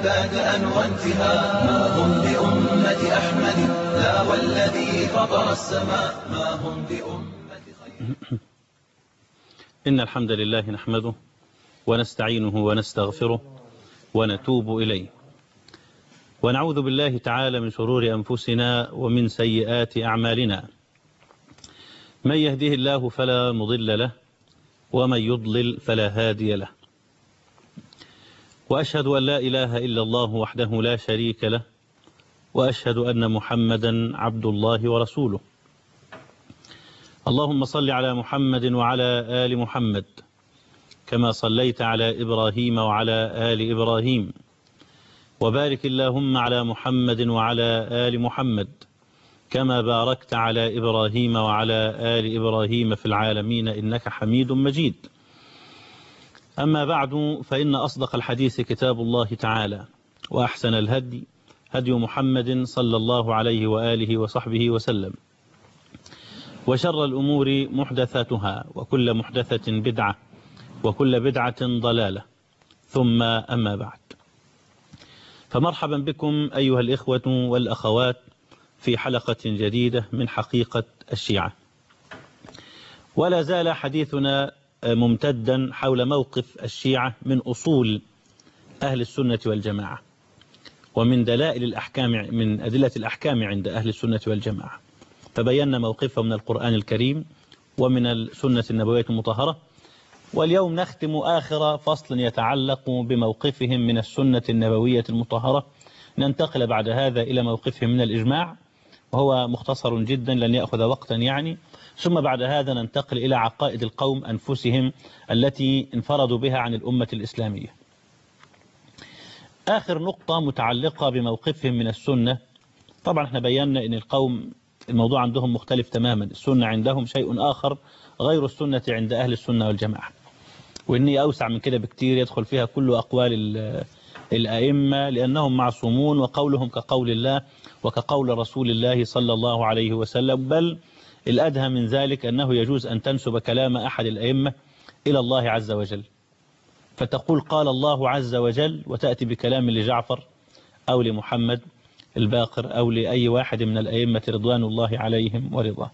بدءا وانتهاء، ما هم بأمة أحمد لا والذي فطر السماء، ما هم بأمة خير. إن الحمد لله نحمده ونستعينه ونستغفره ونتوب إليه، ونعوذ بالله تعالى من شرور أنفسنا ومن سيئات أعمالنا. من يهده الله فلا مضل له ومن يضلل فلا هادي له، وأشهد أن لا إله إلا الله وحده لا شريك له، وأشهد أن محمدا عبد الله ورسوله. اللهم صل على محمد وعلى آل محمد كما صليت على إبراهيم وعلى آل إبراهيم، وبارك اللهم على محمد وعلى آل محمد كما باركت على إبراهيم وعلى آل إبراهيم في العالمين إنك حميد مجيد. أما بعد، فإن أصدق الحديث كتاب الله تعالى، وأحسن الهدي هدي محمد صلى الله عليه وآله وصحبه وسلم، وشر الأمور محدثاتها، وكل محدثة بدعة، وكل بدعة ضلالة، ثم أما بعد. فمرحبا بكم أيها الإخوة والأخوات في حلقة جديدة من حقيقة الشيعة. ولا زال حديثنا ممتدا حول موقف الشيعة من أصول أهل السنة والجماعة، ومن دلائل الأحكام، من أدلة الأحكام عند أهل السنة والجماعة. فبينا موقفهم من القرآن الكريم ومن السنة النبوية المطهرة، واليوم نختم آخر فصل يتعلق بموقفهم من السنة النبوية المطهرة. ننتقل بعد هذا إلى موقفهم من الإجماع، وهو مختصر جدا لن يأخذ وقتا يعني. ثم بعد هذا ننتقل إلى عقائد القوم أنفسهم التي انفردوا بها عن الأمة الإسلامية. آخر نقطة متعلقة بموقفهم من السنة. طبعا احنا بينا أن القوم الموضوع عندهم مختلف تماما، السنة عندهم شيء آخر غير السنة عند أهل السنة والجماعة، وإني أوسع من كده بكتير، يدخل فيها كل أقوال الأئمة، لأنهم معصومون وقولهم كقول الله وكقول رسول الله صلى الله عليه وسلم. بل الأدهى من ذلك أنه يجوز أن تنسب كلام أحد الأئمة إلى الله عز وجل، فتقول قال الله عز وجل، وتأتي بكلام لجعفر أو لمحمد الباقر أو لأي واحد من الأئمة رضوان الله عليهم ورضاه.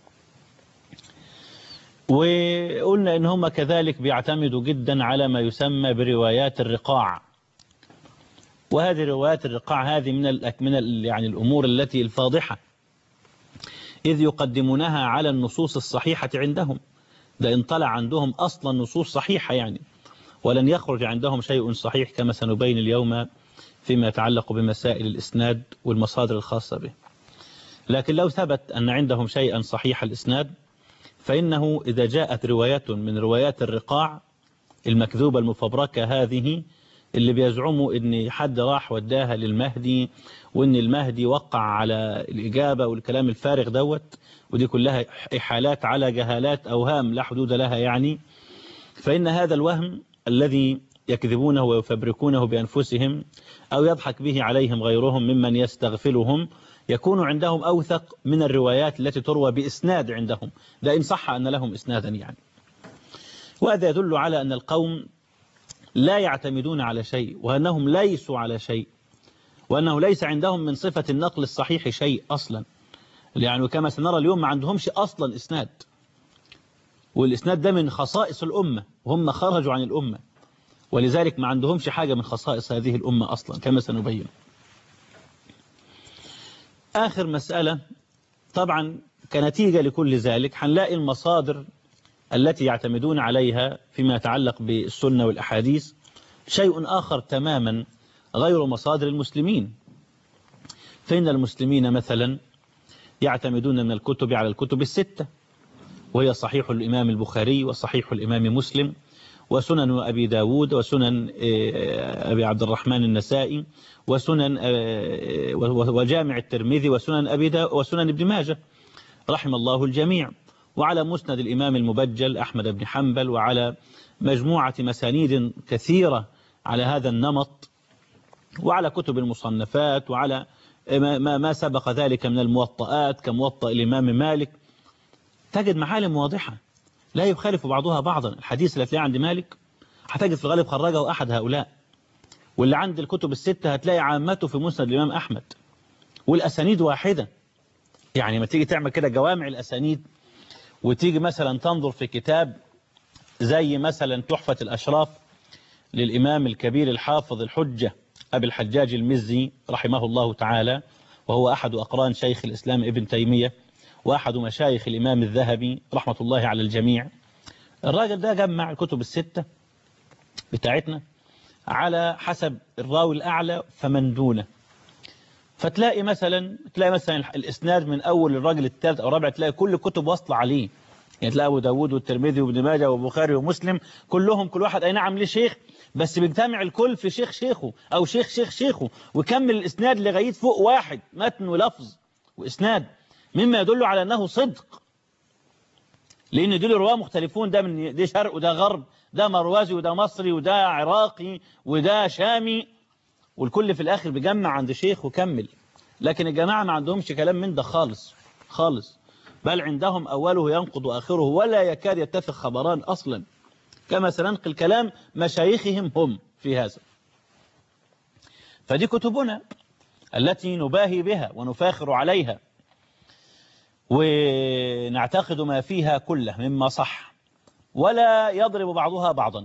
وقلنا إن هم كذلك بيعتمدوا جدا على ما يسمى بروايات الرقاع، وهذه روايات الرقاع هذه من يعني الأمور التي الفاضحة، إذ يقدمونها على النصوص الصحيحة عندهم. ده إن طلع عندهم أصلا نصوص صحيحة يعني، ولن يخرج عندهم شيء صحيح كما سنبين اليوم فيما يتعلق بمسائل الإسناد والمصادر الخاصة به. لكن لو ثبت أن عندهم شيئا صحيح الإسناد، فإنه إذا جاءت روايات من روايات الرقاع المكذوبة المفبركة هذه، اللي بيزعموا إن حد راح وداها للمهدي، وإن المهدي وقع على الإجابة والكلام الفارغ دوت، ودي كلها إحالات على جهالات أوهام لا حدود لها يعني. فإن هذا الوهم الذي يكذبونه ويفبركونه بأنفسهم أو يضحك به عليهم غيرهم ممن يستغفلهم، يكون عندهم أوثق من الروايات التي تروى بإسناد عندهم، ده إن صح أن لهم إسنادا يعني. وهذا يدل على أن القوم لا يعتمدون على شيء، وأنهم ليسوا على شيء، وأنه ليس عندهم من صفة النقل الصحيح شيء أصلا. يعني كما سنرى اليوم ما عندهمش أصلا إسناد، والإسناد ده من خصائص الأمة، وهم خرجوا عن الأمة، ولذلك ما عندهمش حاجة من خصائص هذه الأمة أصلا كما سنبين. آخر مسألة طبعا كنتيجة لكل ذلك هنلاقي المصادر التي يعتمدون عليها فيما يتعلق بالسنة والأحاديث شيء آخر تماما غير مصادر المسلمين. فإن المسلمين مثلا يعتمدون من الكتب على الكتب الستة، وهي صحيح الإمام البخاري وصحيح الإمام مسلم وسنن أبي داود وسنن أبي عبد الرحمن النسائي وسنن وجامع الترمذي وسنن ابن ماجه رحم الله الجميع، وعلى مسند الإمام المبجل أحمد بن حنبل، وعلى مجموعة مسانيد كثيرة على هذا النمط، وعلى كتب المصنفات، وعلى ما سبق ذلك من الموطئات كموطئ الإمام مالك. تجد معالم واضحة لا يخالف بعضها بعضا. الحديث اللي تلاقيه عند مالك هتجد في الغالب خرجه أحد هؤلاء، واللي عند الكتب الستة هتلاقي عامته في مسند الإمام أحمد، والأسانيد واحدة. يعني ما تيجي تعمل كده جوامع الأسانيد، وتيجي مثلا تنظر في كتاب زي مثلا تحفة الأشراف للإمام الكبير الحافظ الحجة أبي الحجاج المزي رحمه الله تعالى، وهو أحد أقران شيخ الإسلام ابن تيمية وأحد مشايخ الإمام الذهبي رحمة الله على الجميع. الراجل ده جمع الكتب الستة بتاعتنا على حسب الراوي الأعلى فمن دونه. فتلاقي مثلا الإسناد من أول الراجل الثالث أو الرابع، تلاقي كل الكتب واصلة عليه. يعني تلاقي أبو داود والترمذي وابن ماجه والبخاري ومسلم كلهم كل واحد أي نعم ليه شيخ، بس بيجتمع الكل في شيخ شيخه أو شيخ شيخ شيخه، وكمل الإسناد لغاية فوق واحد متن ولفظ وإسناد، مما يدل على أنه صدق. لأن دول رواه مختلفون، ده شرق وده غرب، ده مروزي وده مصري وده عراقي وده شامي، والكل في الآخر بيجمع عند شيخ وكمل. لكن الجماعة ما عندهمش كلام من ده خالص خالص، بل عندهم أوله ينقض وآخره ولا يكاد يتفق خبران أصلا، كما سننقل كلام مشايخهم هم في هذا. فدي كتبنا التي نباهي بها ونفاخر عليها ونعتقد ما فيها كله مما صح، ولا يضرب بعضها بعضا.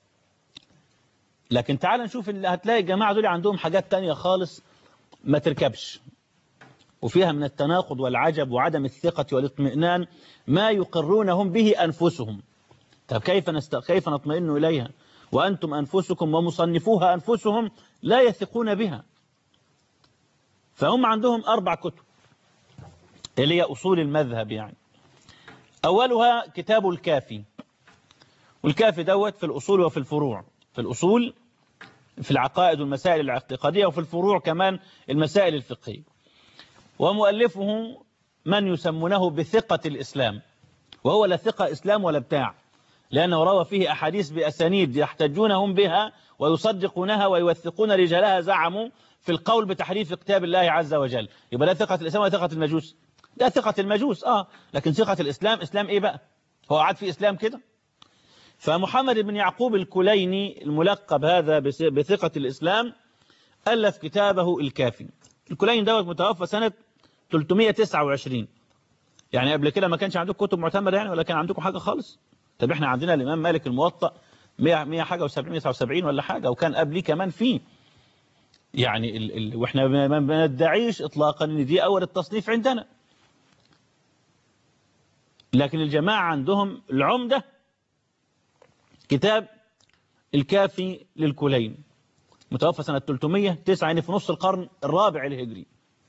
لكن تعال نشوف اللي هتلاقي الجماعة دول عندهم حاجات تانية خالص ما تركبش، وفيها من التناقض والعجب وعدم الثقة والاطمئنان ما يقرونهم به أنفسهم. طب كيف نطمئن إليها وأنتم أنفسكم ومصنفوها أنفسهم لا يثقون بها؟ فهم عندهم 4 كتب اللي هي أصول المذهب. يعني أولها كتاب الكافي، والكافي دوت في الأصول وفي الفروع. في الأصول في العقائد والمسائل الاعتقادية، وفي الفروع كمان المسائل الفقهية. ومؤلفه من يسمونه بثقة الإسلام، وهو لا ثقة إسلام ولا بتاع، لأنه روى فيه أحاديث بأسانيد يحتجونهم بها ويصدقونها ويوثقون رجالها زعموا في القول بتحريف كتاب الله عز وجل. يبقى لا ثقة الإسلام ولا ثقة المجوس. لا ثقة المجوس لكن ثقة الإسلام، إسلام إيه بقى؟ هو قعد في إسلام كده؟ فمحمد بن يعقوب الكليني الملقب هذا بثقة الإسلام ألف كتابه الكافي. الكليني دوت متوفى سنة 329. يعني قبل كده ما كانش عندكم كتب معتمدة يعني، ولا كان عندكم حاجة خالص؟ طب احنا عندنا الإمام مالك الموطأ 100 حاجة و70 179 ولا حاجة، وكان قبليه كمان فيه. يعني واحنا ما ندعيش إطلاقا ان دي أول التصنيف عندنا، لكن الجماعة عندهم العمدة كتاب الكافي للكليني، متوفى سنة 309، يعني في نص القرن الرابع الهجري.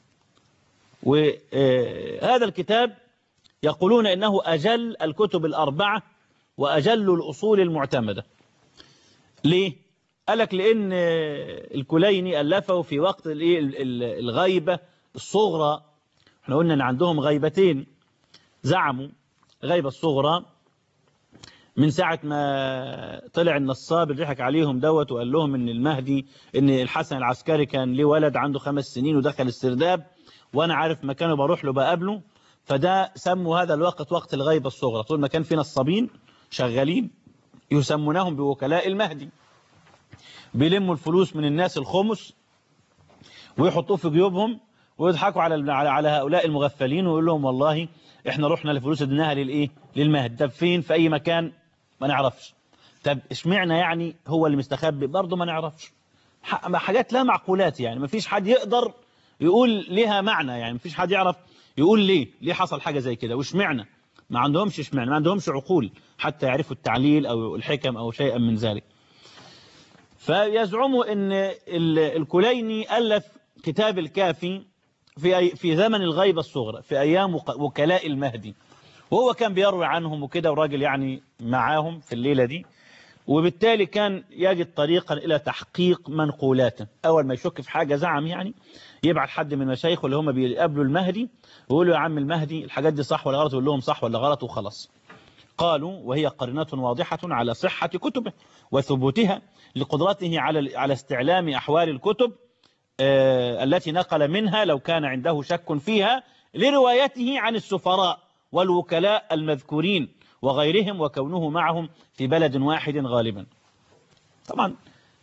وهذا الكتاب يقولون إنه أجل الكتب الأربعة وأجل الأصول المعتمدة. ليه؟ قالك لأن الكليني ألفه في وقت الغيبة الصغرى. احنا قلنا أن عندهم غيبتين، زعموا غيبة الصغرى من ساعة ما طلع النصاب اللي ضحك عليهم دوت وقال لهم ان المهدي، ان الحسن العسكري كان ليه ولد عنده 5 سنين ودخل السرداب وانا عارف مكانه بروح له بقابله. فده سموا هذا الوقت وقت الغيبة الصغرى. طول ما كان في نصابين شغالين يسمونهم بوكلاء المهدي، بيلموا الفلوس من الناس الخمس ويحطوه في جيوبهم ويضحكوا على هؤلاء المغفلين ويقول لهم والله احنا رحنا الفلوس اديناها للمهدي. طب فين؟ في اي مكان؟ ما نعرفش. طب اشمعنى يعني هو اللي مستخبي؟ برضه ما نعرفش. حاجات لا معقولات، يعني ما فيش حد يقدر يقول لها معنى، يعني ما فيش حد يعرف يقول ليه حصل حاجة زي كده واشمعنى. ما عندهمش اشمعنى، ما عندهمش عقول حتى يعرفوا التعليل او الحكم او شيئا من ذلك. فيزعموا ان الكليني ألف كتاب الكافي في زمن الغيبة الصغرى، في أيام وكلاء المهدي، وهو كان بيروي عنهم وكده، وراجل يعني معاهم في الليلة دي، وبالتالي كان يجد طريقا إلى تحقيق منقولاته. أول ما يشك في حاجة زعم يعني يبعت حد من مشايخه اللي هم بيقابلوا المهدي ويقول له يا عم المهدي الحاجات دي صح ولا غلط، يقول لهم صح ولا غلط وخلاص. قالوا وهي قرينة واضحة على صحة كتبه وثبوتها لقدرته على استعلام أحوال الكتب التي نقل منها لو كان عنده شك فيها، لروايته عن السفراء والوكلاء المذكورين وغيرهم، وكونه معهم في بلد واحد غالبا. طبعا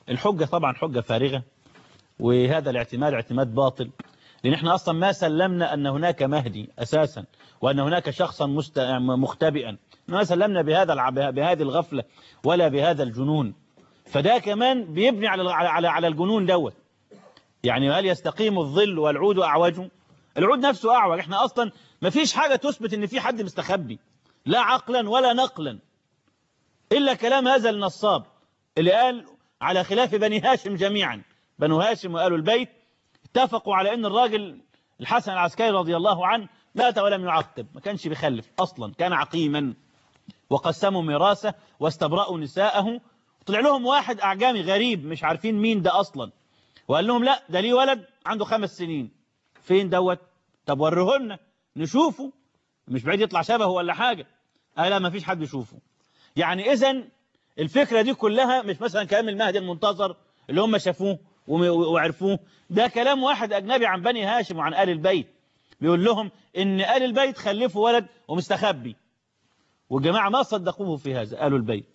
الحجة طبعا حجة فارغة، وهذا الاعتماد اعتماد باطل، لأن احنا أصلا ما سلمنا أن هناك مهدي أساسا، وأن هناك شخصا مختبئا، ما سلمنا بهذه الغفلة ولا بهذا الجنون. فده كمان بيبني على الجنون دوت. يعني هل يستقيم الظل والعود أعوج؟ العود نفسه أعوج. احنا أصلا ما فيش حاجة تثبت أن في حد مستخبي، لا عقلا ولا نقلا، إلا كلام هذا النصاب اللي قال على خلاف بني هاشم جميعا. بنو هاشم وآل البيت اتفقوا على أن الراجل الحسن العسكري رضي الله عنه مات ولم يعقب، ما كانش بيخلف أصلا، كان عقيما، وقسموا ميراثه واستبرأوا نساءه. طلع لهم واحد أعجامي غريب مش عارفين مين ده أصلا، وقال لهم لا ده ليه ولد عنده 5 سنين. فين دوت؟ طب وريهولنا نشوفه، مش بعيد يطلع شبهه ولا حاجة. لا ما فيش حد يشوفه. يعني إذن الفكرة دي كلها مش مثلا كلام المهدي المنتظر اللي هم شافوه وعرفوه، ده كلام واحد أجنبي عن بني هاشم وعن آل البيت، بيقول لهم إن آل البيت خلفوا ولد ومستخبي، والجماعة ما صدقوه في هذا آل البيت.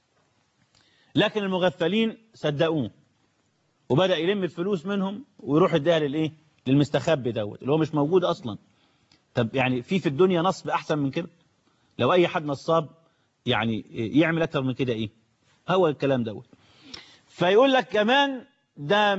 لكن المغفلين صدقوه، وبدأ يلم الفلوس منهم ويروح يديها للإيه؟ للمستخبي دوت اللي هو مش موجود أصلا. طب يعني في الدنيا نصب أحسن من كده؟ لو أي حد نصاب يعني يعمل أكتر من كده إيه؟ هو الكلام دوت. فيقول لك كمان ده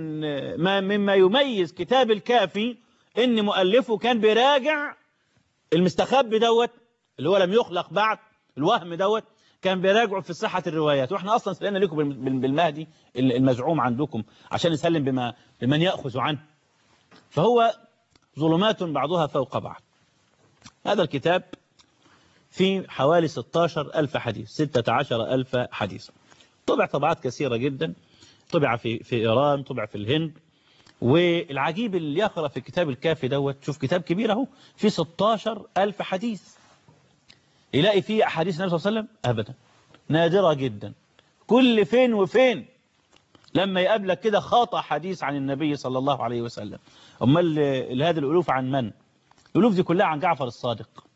مما يميز كتاب الكافي إن مؤلفه كان بيراجع المستخبي دوت اللي هو لم يخلق بعد، الوهم دوت كان بيراجعوا في صحة الروايات. واحنا أصلا سألنا لكم بالمهدي المزعوم عندكم عشان نسلم بمن يأخذ عنه. فهو ظلمات بعضها فوق بعض. هذا الكتاب فيه حوالي 16,000 حديث، 16,000 حديث. طبع طبعات كثيرة جدا، طبع في إيران، طبع في الهند. والعجيب اللي يقرأ في الكتاب الكافي دوت، شوف كتاب كبير اهو فيه 16,000 حديث، يلاقي فيه أحاديث النبي صلى الله عليه وسلم أبدا، نادرة جدا. كل فين وفين لما يقابلك كده خاطأ حديث عن النبي صلى الله عليه وسلم. أمال هذه الألوف عن من؟ الألوف دي كلها عن جعفر الصادق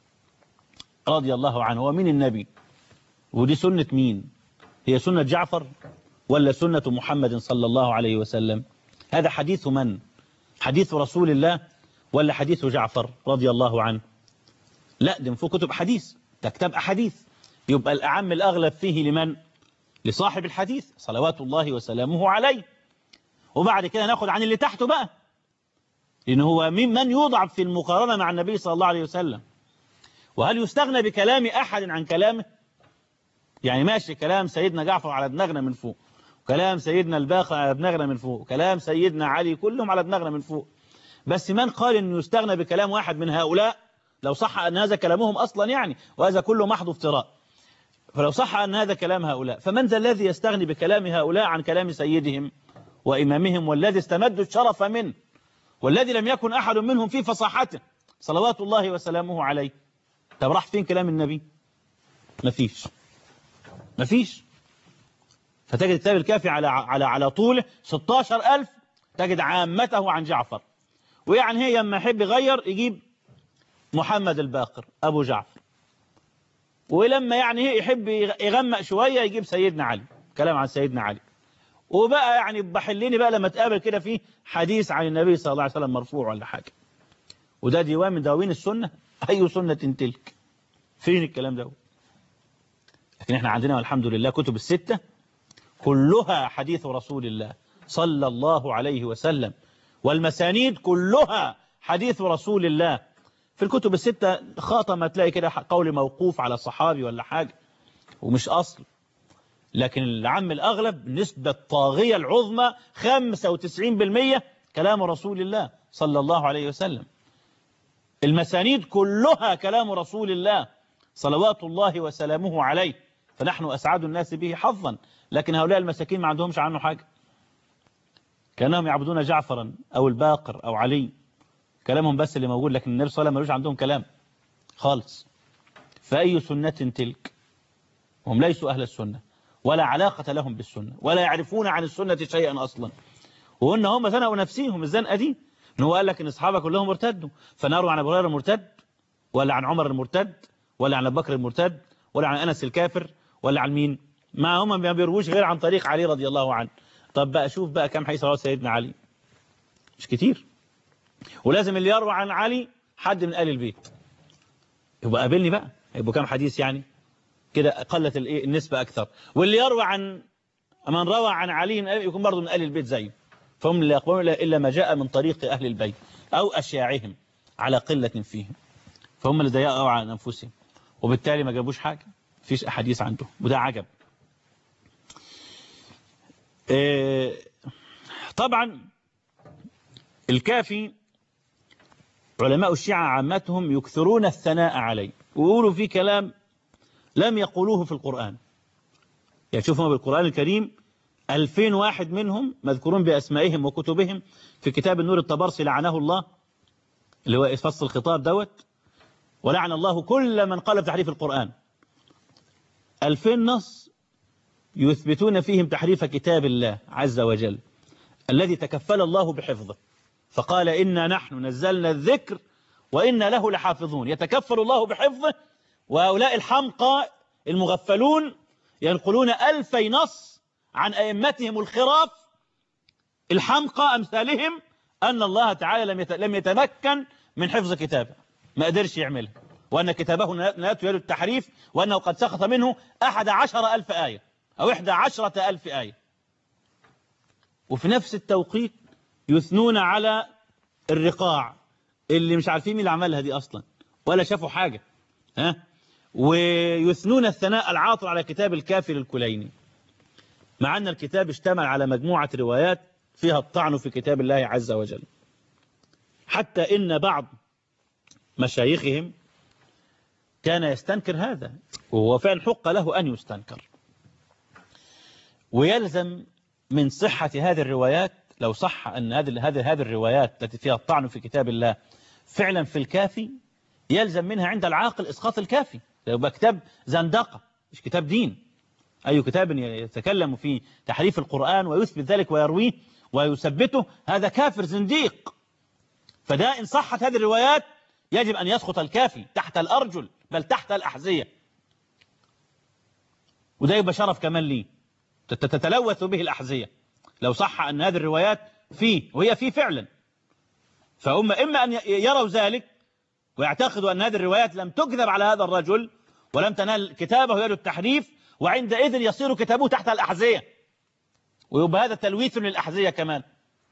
رضي الله عنه. هو مين النبي؟ ودي سنة مين؟ هي سنة جعفر ولا سنة محمد صلى الله عليه وسلم؟ هذا حديث من؟ حديث رسول الله ولا حديث جعفر رضي الله عنه؟ لا، ده فوق كتب حديث، ده كتاب أحاديث، يبقى الأعم الأغلب فيه لمن؟ لصاحب الحديث صلوات الله وسلامه عليه. وبعد كده ناخد عن اللي تحته بقى، لأنه هو من يوضع في المقارنة مع النبي صلى الله عليه وسلم. وهل يستغنى بكلام أحد عن كلامه؟ يعني ماشي كلام سيدنا جعفر على دماغنا من فوق، وكلام سيدنا الباقر على دماغنا من فوق، وكلام سيدنا علي، كلهم على دماغنا من فوق. بس من قال أنه يستغنى بكلام واحد من هؤلاء لو صح أن هذا كلامهم أصلا يعني، وهذا كله محض افتراء. فلو صح أن هذا كلام هؤلاء، فمن ذا الذي يستغني بكلام هؤلاء عن كلام سيدهم وإمامهم، والذي استمدوا الشرف منه، والذي لم يكن أحد منهم في فصاحته صلوات الله وسلامه عليه؟ طب راح فين كلام النبي؟ مفيش. فتجد الكتاب الكافي على طوله 16,000، تجد عامته عن جعفر. ويعني هي لما يحب يغير يجيب محمد الباقر أبو جعفر، ولما يعني هي يحب يغمق شوية يجيب سيدنا علي، كلام عن سيدنا علي. وبقى يعني بحليني بقى لما تقابل كده فيه حديث عن النبي صلى الله عليه وسلم مرفوع ولا حاجة، وده ديوان من دواوين السنة. أي سنة تلك؟ فين الكلام ده؟ لكن احنا عندنا والحمد لله كتب الستة كلها حديث رسول الله صلى الله عليه وسلم، والمسانيد كلها حديث رسول الله. في الكتب الستة خاطمة تلاقي كده قول موقوف على صحابي ولا حاجة، ومش أصل. لكن العام الأغلب نسبة طاغية العظمى 95% كلام رسول الله صلى الله عليه وسلم. المسانيد كلها كلام رسول الله صلوات الله وسلامه عليه، فنحن أسعد الناس به حظا. لكن هؤلاء المساكين ما عندهمش عنه حاجة، كانهم يعبدون جعفرا أو الباقر أو علي، كلامهم بس اللي موجود، لكن النبي صلى الله عليه وسلم ملوش عندهم كلام خالص. فأي سنة تلك؟ هم ليسوا أهل السنة ولا علاقة لهم بالسنة ولا يعرفون عن السنة شيئا أصلا. وإن هم زنقوا نفسيهم الزنقة دي، إن هو قال لك إن أصحابه كلهم مرتدوا، فناروا عن أبو هريرة المرتد، ولا عن عمر المرتد، ولا عن أبو بكر المرتد، ولا عن أنس الكافر، ولا عن مين؟ ما هم ما بيرووش غير عن طريق علي رضي الله عنه. طب بقى شوف بقى كم حديث رواه سيدنا علي، مش كتير. ولازم اللي يروى عن علي حد من آل البيت، يبقى قابلني بقى، يبقوا كم حديث يعني كده، قلت النسبة أكثر. واللي يروى عن من روى عن علي يكون برضه من آل البيت زيه. فهم لا يقبلون إلا ما جاء من طريق أهل البيت أو أشياعهم على قلة فيهم، فهم اللي ضيقوا عن أنفسهم، وبالتالي ما جابوش حاجة، فيش أحاديث عنده، وده عجب. طبعا الكافي علماء الشيعة عامتهم يكثرون الثناء عليه، ويقولوا فيه كلام لم يقولوه في القرآن. يعني شوفوا بالقرآن الكريم 2000 واحد منهم مذكورون بأسمائهم وكتبهم في كتاب النور الطبرسي لعنه الله، اللي هو فصل الخطاب دوت، ولعن الله كل من قال بتحريف القرآن. 2000 نص يثبتون فيهم تحريف كتاب الله عز وجل الذي تكفل الله بحفظه، فقال إنا نحن نزلنا الذكر وإنا له لحافظون. يتكفل الله بحفظه، وهؤلاء الحمقى المغفلون ينقلون 2000 نص عن أئمتهم الخراف الحمقى أمثالهم أن الله تعالى لم يتمكن من حفظ كتابه، ما قدرش يعملها، وأن كتابه نالته يد التحريف، وأنه قد سقط منه 11,000 آية أو 11,000 آية. وفي نفس التوقيت يثنون على الرقاع اللي مش عارفين مين اللي عملها دي أصلا ولا شافوا حاجة، ويثنون الثناء العاطل على كتاب الكافي للكليني، مع أن الكتاب اشتمل على مجموعة روايات فيها الطعن في كتاب الله عز وجل. حتى إن بعض مشايخهم كان يستنكر هذا، وهو فعلا حق له أن يستنكر. ويلزم من صحة هذه الروايات، لو صح أن هذه الروايات التي فيها الطعن في كتاب الله فعلا في الكافي، يلزم منها عند العاقل إسقاط الكافي، يبقى كتاب زندقة مش كتاب دين. أي كتاب يتكلم في تحريف القرآن ويثبت ذلك ويرويه ويثبته، هذا كافر زنديق. فده إن صحت هذه الروايات يجب أن يسقط الكافي تحت الأرجل، بل تحت الأحذية. وده يبقى شرف كمان ليه، تتلوث به الأحذية لو صح أن هذه الروايات فيه، وهي فيه فعلا. فهم إما أن يروا ذلك ويعتقدوا أن هذه الروايات لم تكذب على هذا الرجل ولم تنال كتابه يد التحريف، وعندئذ يصير كتابه تحت الأحذية، ويبقى هذا تلويث للأحذية كمان.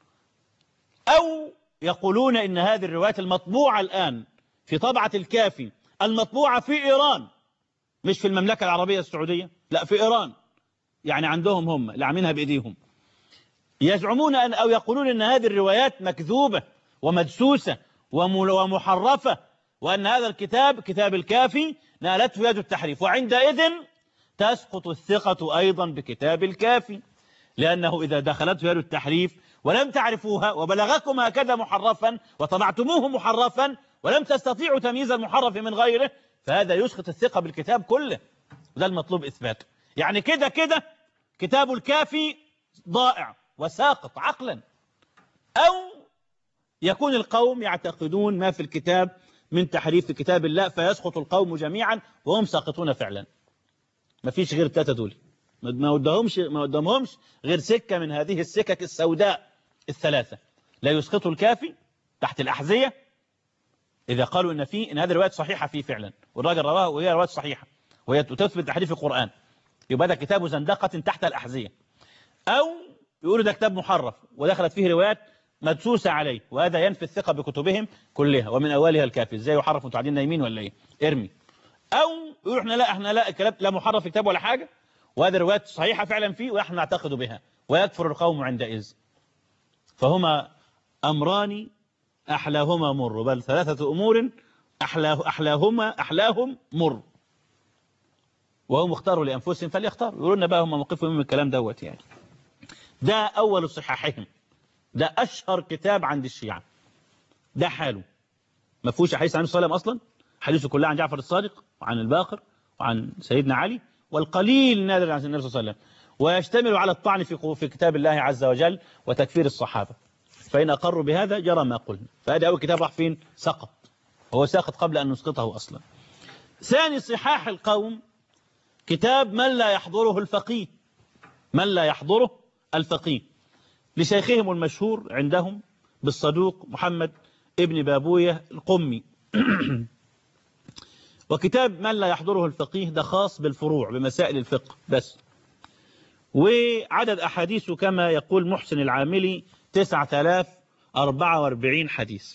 أو يقولون إن هذه الروايات المطبوعة الآن في طبعة الكافي المطبوعة في إيران، مش في المملكة العربية السعودية، لا في إيران، يعني عندهم هم اللي عاملينها بإيديهم، يزعمون أو يقولون أن هذه الروايات مكذوبة ومدسوسة ومحرفة، وأن هذا الكتاب كتاب الكافي نالته يد التحريف، وعندئذ تسقط الثقة أيضا بكتاب الكافي، لأنه إذا دخلته يد التحريف ولم تعرفوها وبلغكم هكذا محرفا وطبعتموه محرفا ولم تستطيعوا تمييز المحرف من غيره، فهذا يسقط الثقة بالكتاب كله، وده المطلوب إثباته. يعني كده كتاب الكافي ضائع وساقط عقلا. أو يكون القوم يعتقدون ما في الكتاب من تحريف كتاب الله فيسقط القوم جميعا وهم ساقطون فعلا. ما فيش غير الثلاثة دول، ما قدامهمش غير سكة من هذه السكك السوداء الثلاثة. لا يسقطوا الكافي تحت الأحذية إذا قالوا إن هذه الروايات صحيحة فيه فعلا، والراجل رواها وهي روايات صحيحة وهي تثبت تحريف القرآن، يبقى ده كتاب زندقة تحت الأحذية. أو يقولوا ده كتاب محرف ودخلت فيه روايات مدسوسة عليه، وهذا ينفي الثقة بكتبهم كلها ومن أولها الكافي. ازاي يحرف وانتوا قاعدين نايمين ولا ايه؟ ارمي. أو يقولوا احنا لا الكلام لا محرف في كتاب ولا حاجة، وهذه روايات صحيحة فعلا فيه ونحن نعتقد بها، ويكفر القوم عندئذ. فهما أمران أحلاهما مر، بل ثلاثة أمور أحلاهم مر، وهم اختاروا لأنفسهم فليختاروا. يقولوا لنا بقى هم موقفهم من الكلام دوت يعني. ده أول صحاحهم، ده أشهر كتاب عند الشيعة، ده حاله ما فيهوش حديث عن الصلاة أصلا، حديثه كلها عن جعفر الصادق وعن الباقر وعن سيدنا علي، والقليل نادر عن النبي صلى الله عليه وسلم، ويشتمل على الطعن في كتاب الله عز وجل وتكفير الصحابة. فإن أقروا بهذا جرى ما قلنا. فهذا أول كتاب راح فين؟ سقط، هو ساقط قبل أن نسقطه أصلا. ثاني صحاح القوم كتاب من لا يحضره الفقيه، من لا يحضره الفقيه، لشيخهم المشهور عندهم بالصدوق محمد ابن بابوية القمي. وكتاب من لا يحضره الفقيه ده خاص بالفروع بمسائل الفقه بس، وعدد أحاديثه كما يقول محسن العاملي 9044 حديث.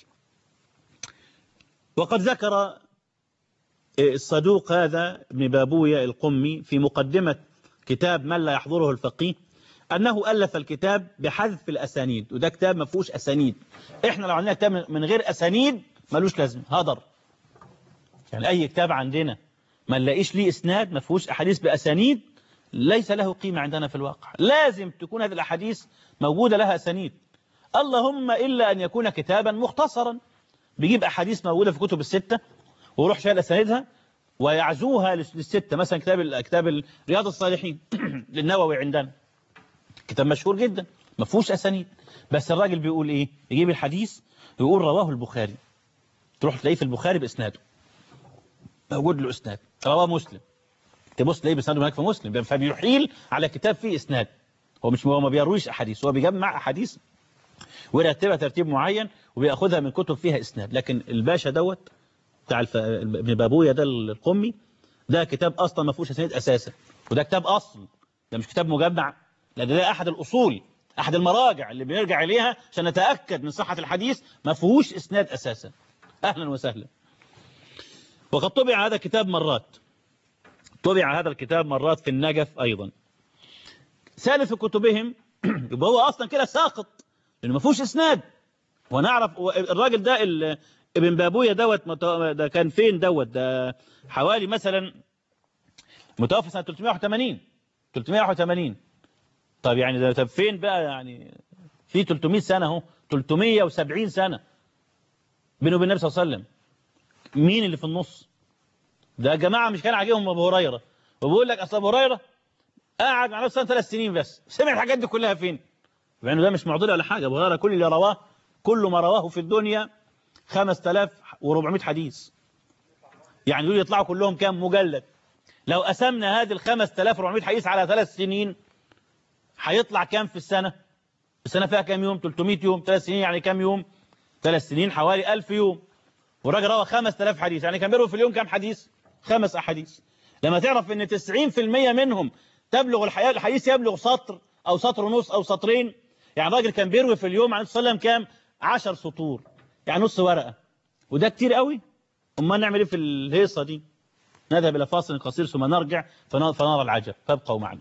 وقد ذكر الصدوق هذا ابن بابوية القمي في مقدمة كتاب من لا يحضره الفقيه أنه ألف الكتاب بحذف الأسانيد، وده كتاب ما فيهوش أسانيد. إحنا لو عندنا كتاب من غير أسانيد ملوش لازمة، هدر. يعني أي كتاب عندنا ما نلاقيش ليه إسناد، ما فيهوش أحاديث بأسانيد، ليس له قيمة عندنا في الواقع. لازم تكون هذه الأحاديث موجودة لها أسانيد، اللهم إلا أن يكون كتابا مختصرا بيجيب أحاديث موجودة في كتب الستة ويروح شايل أسانيدها ويعزوها للستة. مثلا كتاب رياض الصالحين للنووي عندنا كتاب مشهور جدا ما فيهوش أسانيد، بس الراجل بيقول إيه؟ يجيب الحديث يقول رواه البخاري، تروح تلاقيه في البخاري بإسناده موجود له إسناد. رواه مسلم، تبص تلاقيه بإسناده هناك في مسلم، فبيحيل على كتاب فيه إسناد. هو ما بيرويش أحاديث، هو بيجمع أحاديث ويرتبها ترتيب معين وبياخذها من كتب فيها إسناد. لكن الباشا دوت بتاع ابن بابوية ده القمي ده كتاب أصلا ما فيهوش أسانيد أساسا، وده كتاب أصل، ده مش كتاب مجمع، لأن ده أحد الأصول، أحد المراجع اللي بنرجع إليها عشان نتأكد من صحة الحديث، ما فيهوش إسناد أساسا. أهلا وسهلا. وقد طبع هذا الكتاب مرات، طبع هذا الكتاب مرات في النجف أيضا. ثالث كتبهم يبقى هو أصلا كده ساقط لأنه ما فيهوش إسناد. ونعرف الراجل ده ابن بابوية دوت ده كان فين دوت؟ ده حوالي مثلا متوفى سنة 381. طب يعني ده طب فين بقى؟ يعني في 300 سنة اهو، 370 سنة بينه وبين النبي صلى الله عليه وسلم. مين اللي في النص؟ ده جماعة مش كان عاجبهم أبو هريرة، وبيقول لك أصل أبو هريرة قاعد مع نفسه 3 سنين بس، سمع الحاجات دي كلها فين؟ يعني ده مش معضلة ولا حاجة. أبو هريرة كل اللي رواه، كل ما رواه في الدنيا 5400 حديث. يعني دول يطلعوا كلهم كام مجلد؟ لو قسمنا هذه 5400 حديث على 3 سنين هيطلع كام في السنة؟ السنة فيها كام يوم؟ 300 يوم. 3 سنين يعني كام يوم؟ 3 سنين حوالي 1000 يوم. والراجل روى 5000 حديث، يعني كان بيروي في اليوم كام حديث؟ 5 أحاديث. لما تعرف ان 90% منهم تبلغ الحديث يبلغ سطر أو سطر ونص أو سطرين، يعني الراجل كان بيروي في اليوم عليه الصلاة والسلام كام؟ 10 سطور، يعني نص ورقة، وده كتير قوي. أما نعمل ايه في الهيصة دي؟ نذهب إلى فاصل قصير ثم نرجع فنرى العجب، فابقوا معنا.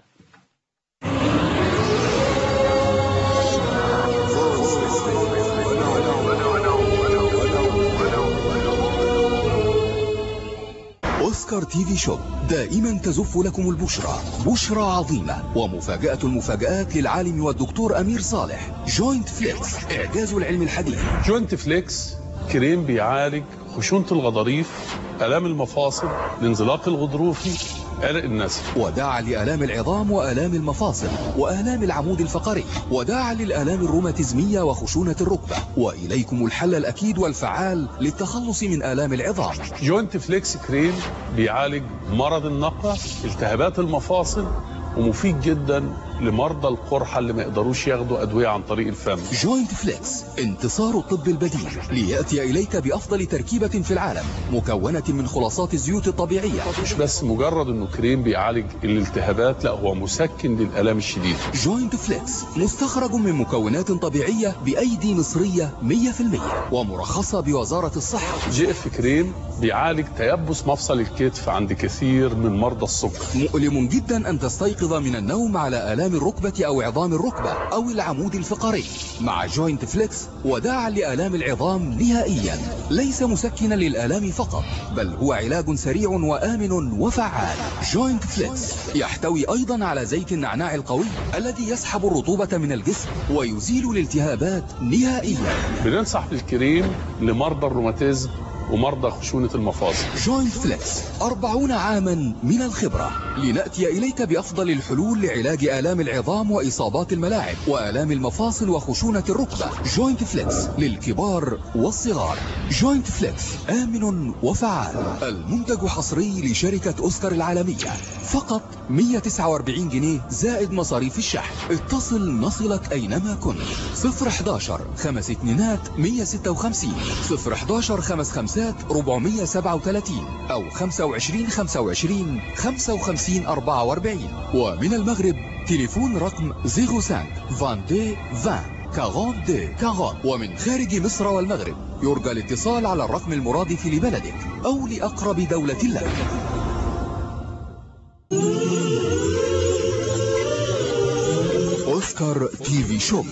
أوسكار تي في شوب دائما تزف لكم البشرى، بشرى عظيمة ومفاجأة المفاجآت للعالم والدكتور أمير صالح. جوينت فليكس، إعجاز العلم الحديث. جوينت فليكس كريم بيعالج خشونة الغضاريف، آلام المفاصل، الانزلاق الغضروفي، عرق النسل، وداعا لآلام العظام وآلام المفاصل وآلام العمود الفقري، وداعا للآلام الروماتيزمية وخشونة الركبة. وإليكم الحل الأكيد والفعال للتخلص من آلام العظام. جوينت فليكس كريم بيعالج مرض النقرة، التهابات المفاصل، ومفيد جدا لمرضى القرحة اللي ما يقدروش ياخدوا أدوية عن طريق الفم. جوينت فليكس انتصار الطب البديل ليأتي إليك بأفضل تركيبة في العالم، مكونة من خلاصات الزيوت الطبيعية. مش بس مجرد انه كريم بيعالج الالتهابات، لا هو مسكن للآلام الشديدة. جوينت فليكس مستخرج من مكونات طبيعية بأيدي مصرية 100% ومرخصة بوزارة الصحة. جي اف كريم بيعالج تيبس مفصل الكتف عند كثير من مرضى السكر. مؤلم جدا أن تستيقظ من النوم على آلام الركبة أو عظام الركبة أو العمود الفقري. مع جوينت فليكس وداعا لآلام العظام نهائيا، ليس مسكنا للآلام فقط، بل هو علاج سريع وآمن وفعال. جوينت فليكس يحتوي أيضا على زيت النعناع القوي الذي يسحب الرطوبة من الجسم ويزيل الالتهابات نهائيا. بننصح بالكريم لمرضى الروماتيزم ومرضى خشونة المفاصل. جوينت فليكس 40 عاما من الخبرة، لنأتي إليك بأفضل الحلول لعلاج آلام العظام وإصابات الملاعب وآلام المفاصل وخشونة الركبة. جوينت فليكس للكبار والصغار. جوينت فليكس آمن وفعال. المنتج حصري لشركة أوسكار العالمية، فقط 149 جنيه زائد مصاريف الشحن. اتصل نصلك أينما كنت. 011 5 2 156 011 5 5 437 أو 25 25 55 44. ومن المغرب تليفون رقم 05 22 20 42 40. ومن خارج مصر والمغرب يرجى الاتصال على الرقم المرادف لبلدك أو لأقرب دولة لك. أوسكار تي في شوب،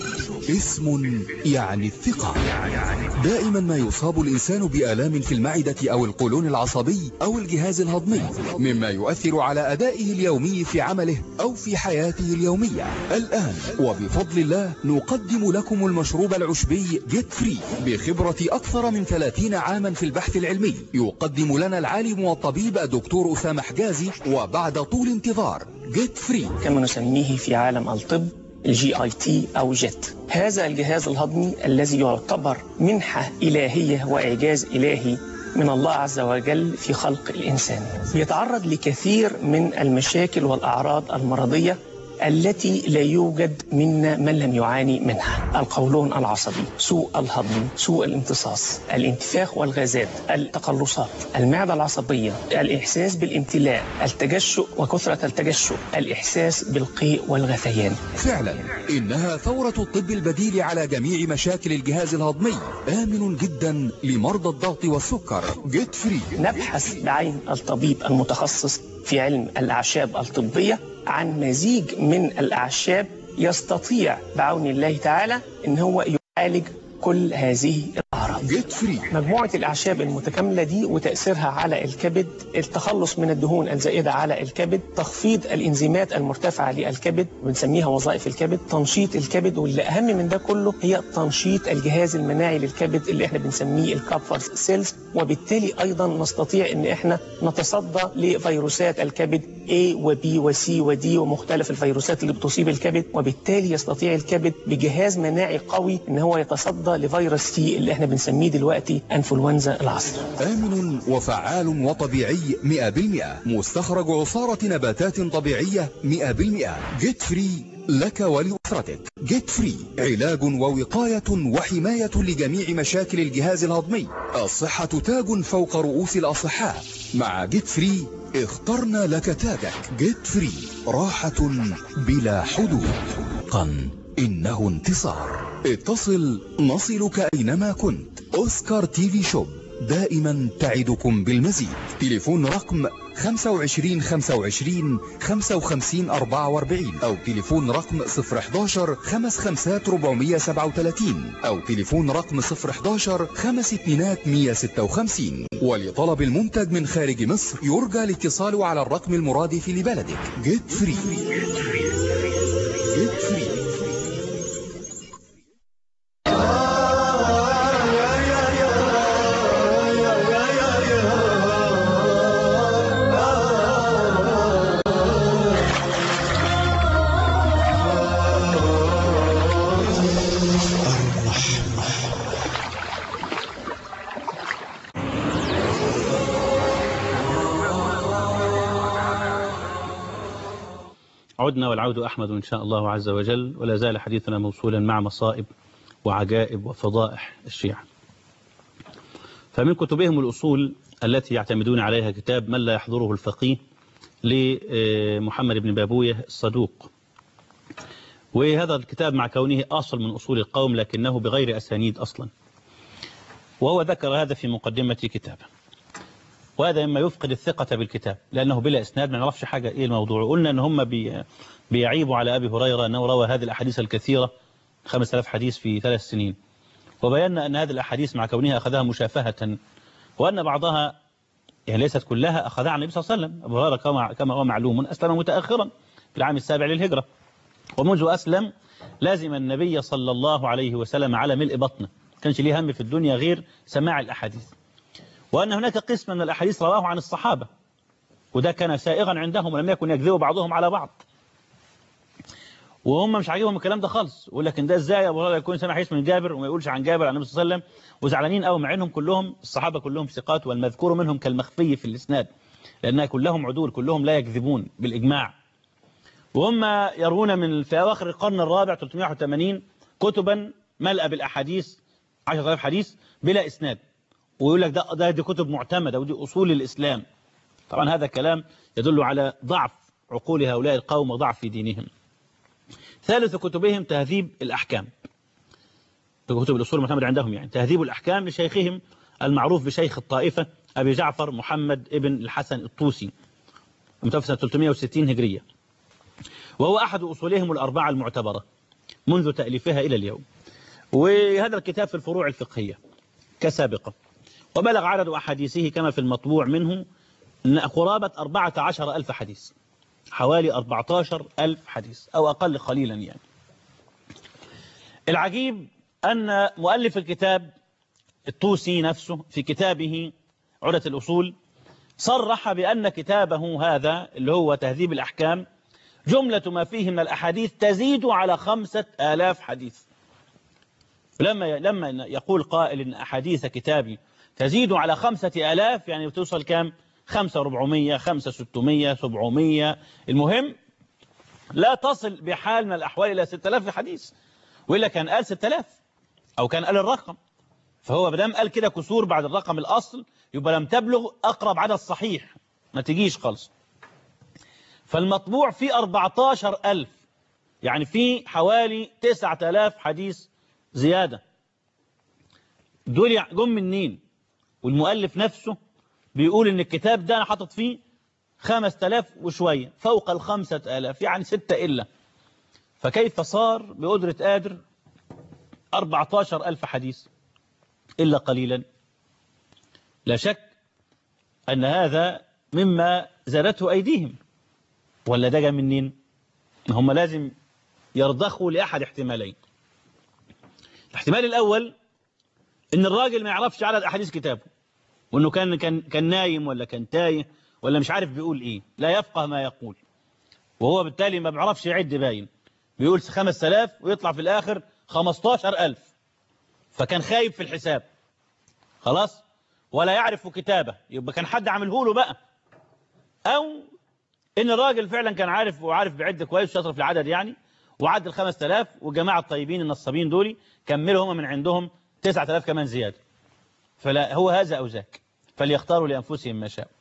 اسم يعني الثقة. دائما ما يصاب الإنسان بآلام في المعدة أو القولون العصبي أو الجهاز الهضمي، مما يؤثر على أدائه اليومي في عمله أو في حياته اليومية. الآن وبفضل الله نقدم لكم المشروب العشبي جيت فري بخبرة أكثر من 30 عاما في البحث العلمي. يقدم لنا العالم والطبيب الدكتور أسامة حجازي، وبعد طول انتظار جيت فري كما نسميه في عالم الطب الGIT أو جيت. هذا الجهاز الهضمي الذي يعتبر منحة إلهية وإعجاز إلهي من الله عز وجل في خلق الإنسان، يتعرض لكثير من المشاكل والأعراض المرضية التي لا يوجد منا من لم يعاني منها: القولون العصبي، سوء الهضم، سوء الامتصاص، الانتفاخ والغازات، التقلصات، المعدة العصبية، الإحساس بالامتلاء، التجشؤ وكثرة التجشؤ، الإحساس بالقيء والغثيان. فعلا إنها ثورة الطب البديل على جميع مشاكل الجهاز الهضمي، آمن جدا لمرضى الضغط والسكر. جيت فري. نبحث بعين الطبيب المتخصص في علم الأعشاب الطبية عن مزيج من الأعشاب يستطيع بعون الله تعالى إن هو يعالج كل هذه الأعراض. جيت فري. مجموعة الأعشاب المتكاملة دي وتأثيرها على الكبد، التخلص من الدهون الزائدة على الكبد، تخفيض الإنزيمات المرتفعة للكبد بنسميها وظائف الكبد، تنشيط الكبد، واللي أهم من ده كله هي تنشيط الجهاز المناعي للكبد اللي احنا بنسميه الكابفرز سيلز، وبالتالي أيضا نستطيع إن احنا نتصدى لفيروسات الكبد A و B و C و D ومختلف الفيروسات اللي بتصيب الكبد، وبالتالي يستطيع الكبد بجهاز مناعي قوي إن هو يتصدى لفيروس سي اللي احنا بنسميه دلوقتي انفلونزا العصر. آمن وفعال وطبيعي 100%، مستخرج عصارة نباتات طبيعية 100%. جيت فري لك ولأسرتك. جيت فري علاج ووقاية وحماية لجميع مشاكل الجهاز الهضمي. الصحة تاج فوق رؤوس الأصحاء. مع جيت فري اخترنا لك تاجك. جيت فري راحة بلا حدود. إنه انتصار. اتصل نصلك أينما كنت. أوسكار تي في شوب دائما تعدكم بالمزيد. تليفون رقم 25 25 55 44 أو تليفون رقم 011 55 437 أو تليفون رقم 011 5 2 156. ولطلب المنتج من خارج مصر يرجى الاتصال على الرقم المرادف لبلدك. جيت فري. جيت فري. عدنا والعود أحمد إن شاء الله عز وجل، ولا زال حديثنا موصولا مع مصائب وعجائب وفضائح الشيعة. فمن كتبهم الأصول التي يعتمدون عليها كتاب من لا يحضره الفقيه لمحمد بن بابويه الصدوق، وهذا الكتاب مع كونه أصل من أصول القوم لكنه بغير أسانيد أصلا، وهو ذكر هذا في مقدمة كتابه. وهذا مما يفقد الثقة بالكتاب لأنه بلا إسناد ما نعرفش حاجة إيه الموضوع. قلنا أن هم بيعيبوا على أبي هريرة أنه روى هذه الأحاديث الكثيرة 5000 حديث في 3 سنين، وبينا أن هذه الأحاديث مع كونها أخذها مشافهة وأن بعضها يعني ليست كلها أخذها عن النبي صلى الله عليه وسلم. أبو هريرة كما هو معلوم أسلم متأخرا في العام 7 للهجرة، ومنذ أسلم لازم النبي صلى الله عليه وسلم على ملء بطنه، كانش ليه هم في الدنيا غير سماع الأحاديث. وأن هناك قسم من الأحاديث رواه عن الصحابة، وده كان سائغا عندهم ولم يكن يكذب بعضهم على بعض، وهم مش عاجبهم الكلام ده خالص. يقول لك ان ده ازاي ابو هريره يكون سامع حديث من جابر وما يقولش عن جابر عن النبي صلى الله عليه وسلم، وزعلانين قوي مع انهم كلهم الصحابه كلهم ثقات، والمذكور منهم كالمخفي في الاسناد، لان كلهم عدول، كلهم لا يكذبون بالاجماع. وهم يروون من في اواخر القرن الرابع 381 كتبا ملأ بالاحاديث 10,000 حديث بلا اسناد، ويقول لك دي كتب معتمده ودي اصول الاسلام. طبعا هذا كلام يدل على ضعف عقول هؤلاء القوم وضعف في دينهم. ثالث كتبهم تهذيب الأحكام، كتب الأصول المعتمدة عندهم، يعني تهذيب الأحكام لشيخهم المعروف بشيخ الطائفة أبي جعفر محمد ابن الحسن الطوسي، متوفى سنة 360 هجرية، وهو أحد أصولهم الأربعة المعتبرة منذ تأليفها إلى اليوم. وهذا الكتاب في الفروع الفقهية كسابقة، وبلغ عدد أحاديثه كما في المطبوع منه قرابة 14,000 حديث، حوالي 14,000 حديث أو أقل قليلا يعني. العجيب أن مؤلف الكتاب الطوسي نفسه في كتابه عدة الأصول صرح بأن كتابه هذا اللي هو تهذيب الأحكام جملة ما فيه من الأحاديث تزيد على 5,000 حديث. لما يقول قائل إن أحاديث كتابي تزيد على 5,000 يعني بتوصل كام؟ 5,400 5,600 700، المهم لا تصل بحال من الأحوال إلى 6,000 حديث، وإلا كان قال 6,000 أو كان قال الرقم. فهو بدام قال كده كسور بعد الرقم الأصل يبقى لم تبلغ أقرب عدد صحيح، ما تجيش خالص. فالمطبوع فيه 14,000، يعني فيه حوالي 9,000 حديث زيادة. دول جم منين؟ والمؤلف نفسه بيقول إن الكتاب ده أنا حاطط فيه 5,000 وشوية، فوق 5,000 يعني 6 إلا. فكيف صار بقدرة قادر 14,000 حديث إلا قليلا؟ لا شك أن هذا مما زادته أيديهم، ولا ده جاء منين؟ هم لازم يرضخوا لأحد احتمالين. الاحتمال الأول إن الراجل ما يعرفش عدد أحاديث كتابه، وإنه كان نايم ولا كان تايه ولا مش عارف بيقول إيه، لا يفقه ما يقول، وهو بالتالي ما بيعرفش يعد باين، بيقول 5,000 ويطلع في الآخر 15,000، فكان خايب في الحساب خلاص، ولا يعرف كتابه، يبقى كان حد عامله له بقى. أو إن الراجل فعلا كان عارف وعارف بعد كويس شاطر في العدد يعني، وعد 5,000، والجماعة الطيبين النصابين دول كملوا هم من عندهم 9,000 كمان زيادة. فلا هو هذا أو ذاك، فليختاروا لأنفسهم ما شاءوا.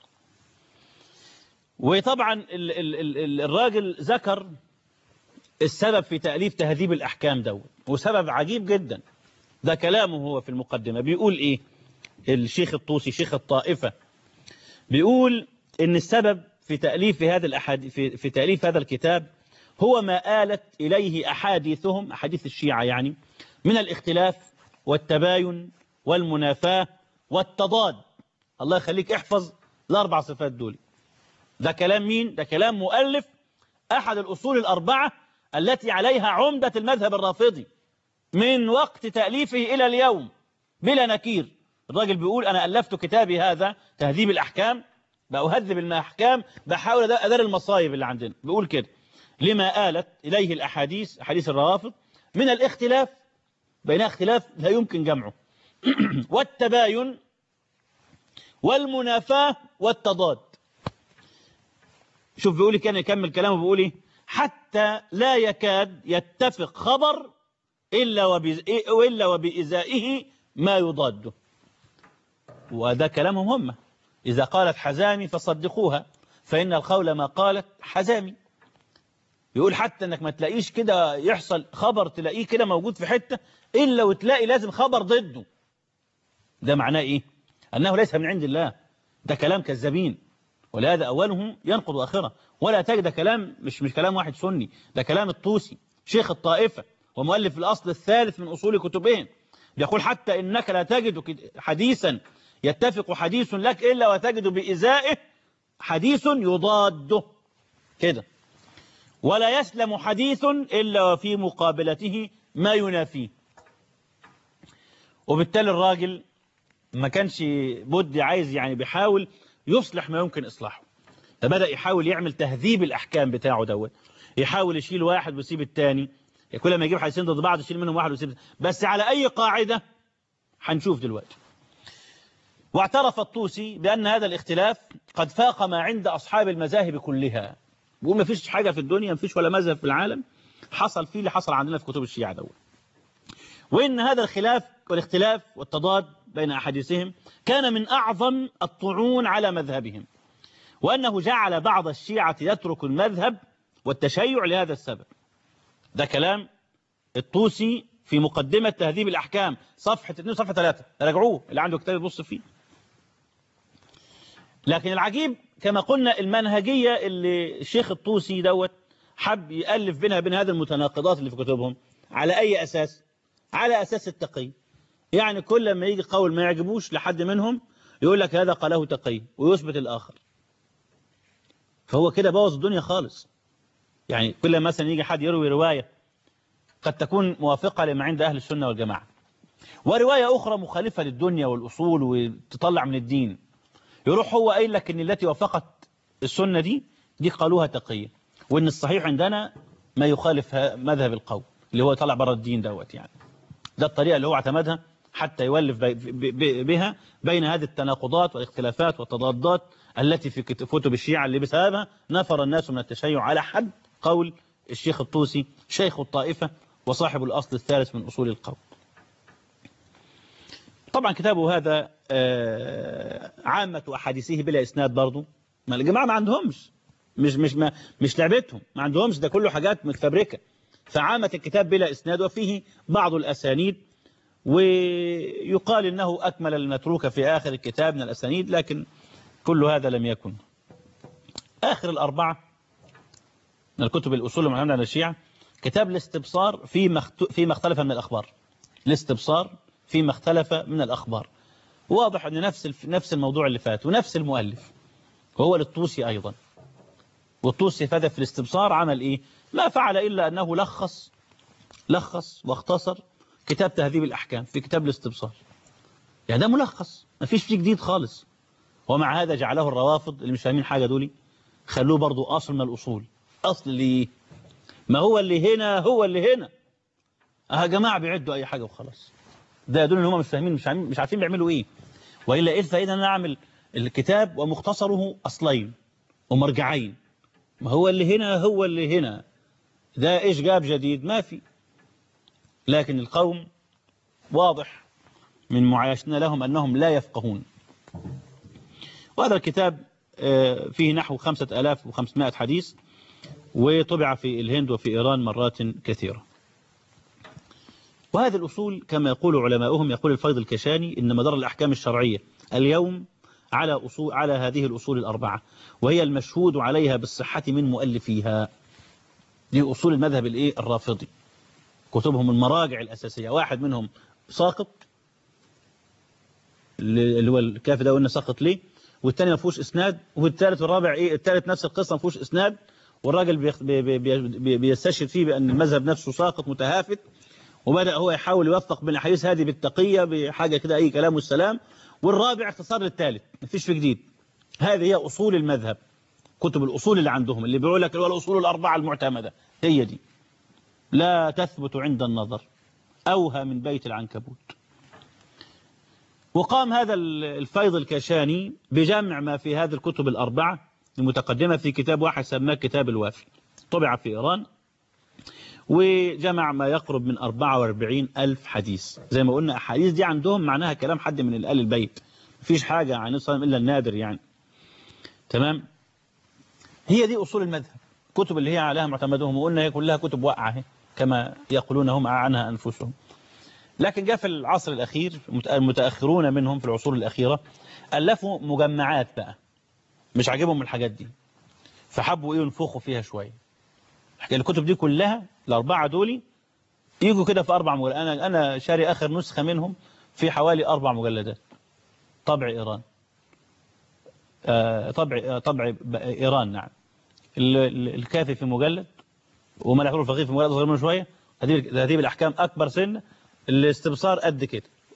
وطبعا الراجل ذكر السبب في تأليف تهذيب الأحكام دوت، وسبب عجيب جدا. ده كلامه هو في المقدمة، بيقول إيه الشيخ الطوسي شيخ الطائفة؟ بيقول إن السبب في تأليف في تأليف هذا الكتاب هو ما آلت إليه أحاديثهم، أحاديث الشيعة يعني، من الاختلاف والتباين والمنافاة والتضاد. الله يخليك احفظ الأربع صفات دول. ده كلام مين؟ ده كلام مؤلف أحد الأصول الأربعة التي عليها عمدة المذهب الرافضي من وقت تأليفه إلى اليوم بلا نكير. الراجل بيقول أنا ألفت كتابي هذا تهذيب الأحكام، بأهذب الأحكام، بحاول أدار المصايب اللي عندنا. بيقول كده لما آلت إليه الأحاديث، أحاديث الروافض، من الاختلاف، بينها اختلاف لا يمكن جمعه والتباين والمنافاة والتضاد. شوف بيقول كان يكمل كلامه بيقول ايه؟ حتى لا يكاد يتفق خبر إلا وبإزائه ما يضاده. وده كلامهم هم، إذا قالت حزامي فصدقوها فإن القول ما قالت حزامي. يقول حتى انك ما تلاقيش كده يحصل خبر تلاقيه كده موجود في حتة إلا وتلاقي لازم خبر ضده. ده معناه إيه؟ أنه ليس من عند الله، ده كلام كذابين، ولهذا أوله ينقض آخره. ولا تجد كلام مش كلام واحد سني، ده كلام الطوسي شيخ الطائفة ومؤلف الأصل الثالث من أصول كتبهم. بيقول حتى إنك لا تجد حديثا يتفق حديث لك إلا وتجد بإزائه حديث يضاده كده، ولا يسلم حديث إلا وفي مقابلته ما ينافيه. وبالتالي الراجل ما كانش بدي عايز يعني بيحاول يصلح ما يمكن إصلاحه، فبدأ يحاول يعمل تهذيب الأحكام بتاعه دوت، يحاول يشيل واحد ويسيب التاني، كل ما يجيب حديثين ضد بعض يشيل منهم واحد ويسيب، بس على أي قاعدة هنشوف دلوقتي. واعترف الطوسي بأن هذا الاختلاف قد فاق ما عند أصحاب المذاهب كلها، بيقول ما فيش حاجة في الدنيا، ما فيش ولا مذهب في العالم حصل فيه اللي حصل عندنا في كتب الشيعة دوت، وإن هذا الخلاف والاختلاف والتضاد بين أحاديثهم كان من أعظم الطعون على مذهبهم، وأنه جعل بعض الشيعة يترك المذهب والتشيع لهذا السبب. ده كلام الطوسي في مقدمة تهذيب الأحكام صفحة 2 صفحة 3، راجعوه اللي عنده كتاب يبص فيه. لكن العجيب كما قلنا المنهجية اللي الشيخ الطوسي دوت حب يألف بينها بين هذه المتناقضات اللي في كتبهم. على أي أساس؟ على أساس التقي. يعني كل ما يجي قول ما يعجبوش لحد منهم يقول لك هذا قاله تقي ويثبت الآخر. فهو كده بوظ الدنيا خالص. يعني كل مثلا يجي حد يروي رواية قد تكون موافقة لما عند أهل السنة والجماعة، ورواية أخرى مخالفة للدنيا والأصول وتطلع من الدين، يروح هو قايل لك إن التي وافقت السنة دي قالوها تقية، وإن الصحيح عندنا ما يخالف مذهب القوم اللي هو طلع بره الدين دوت. يعني ده الطريقة اللي هو اعتمدها حتى يولف بها بين هذه التناقضات والاختلافات والتضادات التي في كتب الشيعة اللي بسببها نفر الناس من التشيع، على حد قول الشيخ الطوسي شيخ الطائفة وصاحب الأصل الثالث من أصول القوم. طبعا كتابه هذا عامة أحاديثه بلا إسناد برضو، ما الجماعة ما عندهمش، مش لعبتهم، ما عندهمش، ده كله حاجات متفبركة. فعامة الكتاب بلا إسناد وفيه بعض الأسانيد، ويقال إنه أكمل المتروك في آخر الكتاب من الأسانيد، لكن كل هذا لم يكن. آخر الأربعة من الكتب الأصول المعتمدة على الشيعة كتاب الاستبصار فيما اختلف من الأخبار. الاستبصار فيما اختلف من الأخبار، واضح أن نفس الموضوع اللي فات ونفس المؤلف وهو للطوسي أيضا. والطوسي فاز في الاستبصار عمل إيه؟ ما فعل إلا أنه لخص واختصر كتاب تهذيب الأحكام في كتاب الاستبصار. يعني ده ملخص، ما فيش فيه جديد خالص. ومع هذا جعله الروافض اللي مش فاهمين حاجة دولي خلوه برضو أصل من الأصول. أصل ليه؟ ما هو اللي هنا هو اللي هنا. يا جماعة بيعدوا أي حاجة وخلاص. ده يدل ان هم مش فاهمين، مش عارفين بيعملوا ايه. والا ايه الفائده ان انا اعمل الكتاب ومختصره اصلين ومرجعين؟ ما هو اللي هنا هو اللي هنا، ده ايش جاب جديد؟ ما في. لكن القوم واضح من معايشتنا لهم انهم لا يفقهون. وهذا الكتاب فيه نحو 5500 حديث، وطبع في الهند وفي ايران مرات كثيرة. وهذه الأصول كما يقول علماؤهم، يقول الفيض الكشاني إن مدار الأحكام الشرعية اليوم على هذه الأصول الأربعة، وهي المشهود عليها بالصحة من مؤلفيها. دي أصول المذهب الرافضي، كتبهم المراجع الأساسية. واحد منهم ساقط اللي هو الكافي ده، قلنا ساقط ليه، والثاني ما فيهوش إسناد، والثالث والرابع الثالث نفس القصة ما فيهوش إسناد، والراجل بيستشهد فيه بأن المذهب نفسه ساقط متهافت، وبدأ هو يحاول يوثق بين الأحاديث هذه بالتقية بحاجة كده أي كلام والسلام، والرابع اختصار للثالث مفيش في جديد. هذه هي أصول المذهب، كتب الأصول اللي عندهم اللي بيقول لك الأصول الأربعة المعتمدة، هي دي لا تثبت عند النظر، أوهى من بيت العنكبوت. وقام هذا الفيض الكشاني بجمع ما في هذه الكتب الأربعة المتقدمة في كتاب واحد سماه كتاب الوافي، طبع في إيران، وجمع ما يقرب من 44,000 حديث. زي ما قلنا أحاديث دي عندهم معناها كلام حد من آل البيت، مفيش حاجة عن الصلاة إلا النادر يعني. تمام. هي دي أصول المذهب، كتب اللي هي عليها معتمدهم، وقلنا هي كلها كتب واقعة كما يقولون هم عنها أنفسهم. لكن جاء في العصر الأخير المتأخرون منهم في العصور الأخيرة ألفوا مجمعات بقى، مش عاجبهم الحاجات دي، فحبوا ينفخوا فيها شوية. الكتب دي كلها الأربعة دول يجوا كده في 4 مجلدات. أنا شاري آخر نسخة منهم في حوالي 4 مجلدات، طبع إيران. طبع إيران نعم. الكافي في مجلد، وملح الفقيه في مجلد أصغر منه شوية، تهذيب الأحكام أكبر سن، الاستبصار قد كده،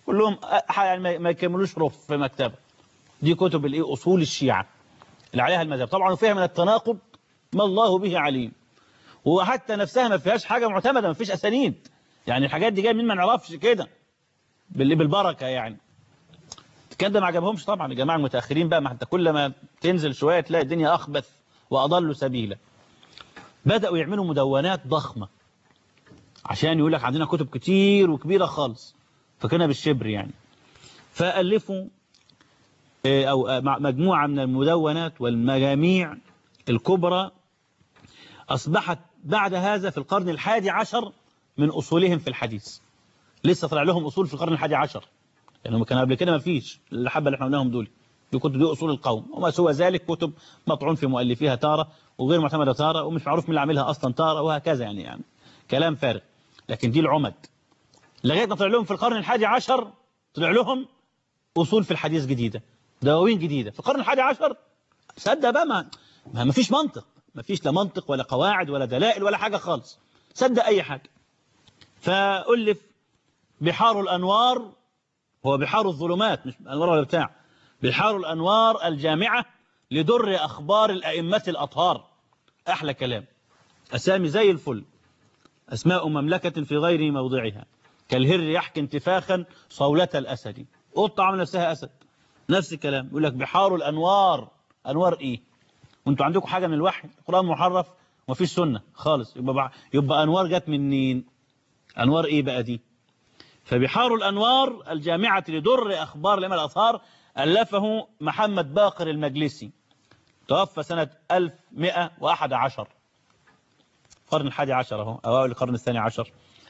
كلهم يعني ما يكملوش رف في مكتبه. دي كتب الايه اصول الشيعة اللي عليها المذهب، طبعا وفيها من التناقض ما الله به عليم، وحتى نفسها ما فيهاش حاجة معتمدة، ما فيش أسانيد، يعني الحاجات دي جايه من ما نعرفش كده بالبركة يعني. الكلام ده ما عجبهمش طبعا الجماعة المتأخرين بقى، ما حتى كل ما تنزل شوية تلاقي الدنيا أخبث وأضل سبيلا. بدأوا يعملوا مدونات ضخمة عشان يقول لك عندنا كتب كتير وكبيرة خالص، فكنا بالشبر يعني. فألفوا أو مجموعة من المدونات والمجاميع الكبرى أصبحت بعد هذا في القرن 11 من أصولهم في الحديث. لسه طلع لهم أصول في القرن 11 لأنهم كانوا قبل كده ما فيش الحبة اللي احنا قلناهم دول. دي كتب دي أصول القوم، وما سوى ذلك كتب مطعون في مؤلفيها تارة وغير معتمدة تارة ومش معروف مين اللي عاملها أصلا تارة وهكذا يعني كلام فارغ. لكن دي العمد لغاية ما طلع لهم في القرن 11 طلع لهم أصول في الحديث جديدة، دواوين جديدة في القرن 11. صدق بقى ما فيش منطق، ما فيش لا منطق ولا قواعد ولا دلائل ولا حاجة خالص، صدق أي حاجة. فألف بحار الأنوار، هو بحار الظلمات مش أنوار ولا بتاع، بحار الأنوار الجامعة لدر أخبار الأئمة الأطهار. أحلى كلام، أسامي زي الفل، أسماء مملكة في غير موضعها، كالهر يحكي انتفاخا صولة الأسد، قطة عمل نفسها أسد، نفس الكلام. يقول لك بحار الأنوار، أنوار إيه؟ وانتوا عندكم حاجة من الوحي، القرآن محرف ومفيش سنة خالص، يبقى أنوار جت منين؟ أنوار إيه بقى دي؟ فبحار الأنوار الجامعة لدر أخبار الأئمة الأطهار ألفه محمد باقر المجلسي، توفى سنة 1111، القرن 11 أهو، أوائل القرن 12.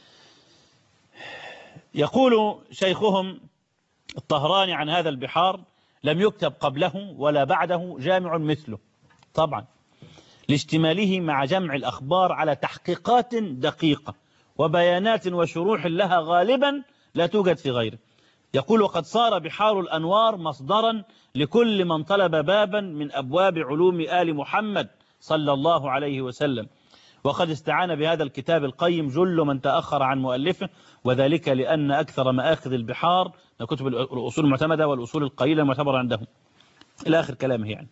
يقول شيخهم الطهراني عن هذا البحار: لم يكتب قبله ولا بعده جامع مثله، طبعا لاشتماله مع جمع الأخبار على تحقيقات دقيقة وبيانات وشروح لها غالبا لا توجد في غيره. يقول: وقد صار بحار الأنوار مصدرا لكل من طلب بابا من أبواب علوم آل محمد صلى الله عليه وسلم، وقد استعان بهذا الكتاب القيم جل من تأخر عن مؤلفه، وذلك لأن أكثر مآخذ البحار من كتب الأصول المعتمدة والأصول القليلة المعتبرة عندهم، إلى آخر كلامه يعني.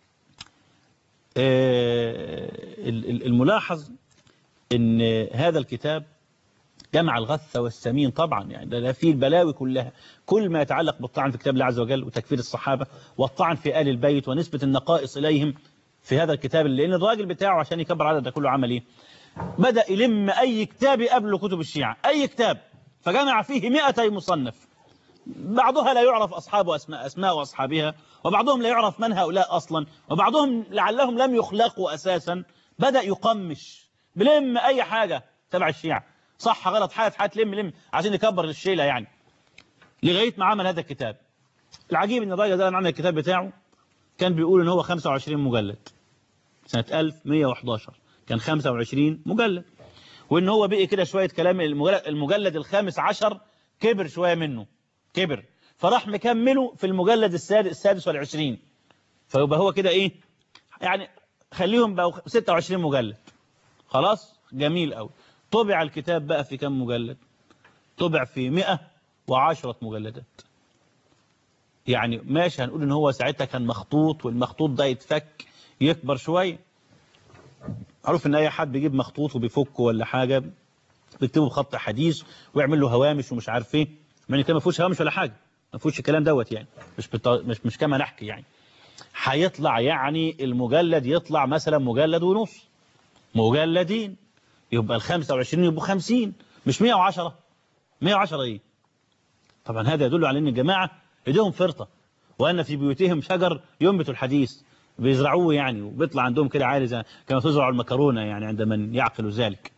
الملاحظ أن هذا الكتاب جمع الغث والسمين طبعا، يعني ده فيه البلاوي كلها، كل ما يتعلق بالطعن في كتاب الله عز وجل وتكفير الصحابة والطعن في آل البيت ونسبة النقائص إليهم في هذا الكتاب. لأن الراجل بتاعه عشان يكبر عدد ده كله عمل إيه؟ بدأ يلم أي كتاب قبل كتب الشيعة، أي كتاب، فجمع فيه 200 مصنف، بعضها لا يعرف أصحابه أسماء أصحابها، وبعضهم لا يعرف من هؤلاء أصلا، وبعضهم لعلهم لم يخلقوا أساسا. بدأ يقمش بلم أي حاجة تبع الشيعة، صح غلط حاجة لم عشان يكبر الشيلة يعني، لغاية ما عمل هذا الكتاب. العجيب ان الراجل ده عمل الكتاب بتاعه كان بيقول ان هو 25 مجلد، سنة 1111 كان 25 مجلد، وان هو بقي كده شوية كلام. المجلد ال15 كبر شوية منه، كبر، فراح مكمله في المجلد السادس والعشرين، فيبقى هو كده ايه يعني، خليهم بقوا 26 مجلد، خلاص جميل قوي. طبع الكتاب بقى في كم مجلد؟ طبع في 110 مجلدات. يعني ماشي هنقول ان هو ساعتها كان مخطوط، والمخطوط ده يتفك يكبر شوية. معروف ان اي حد بيجيب مخطوط وبيفكه ولا حاجة بيكتبه بخط حديث ويعمل له هوامش ومش عارف ايه، يعني كده ما فيهوش هوامش ولا حاجة، ما فيهوش الكلام دوت يعني، مش كما نحكي يعني. هيطلع يعني المجلد يطلع مثلا مجلد ونص، مجلدين، يبقى ال25 يبقوا 50 مش 110. 110 ايه؟ طبعا هذا يدل على ان الجماعة ايديهم فرطة، وان في بيوتهم شجر ينبت الحديث، بيزرعوه يعني، وبيطلع عندهم كده عالي زي كما تزرع المكرونة يعني عند من يعقل ذلك.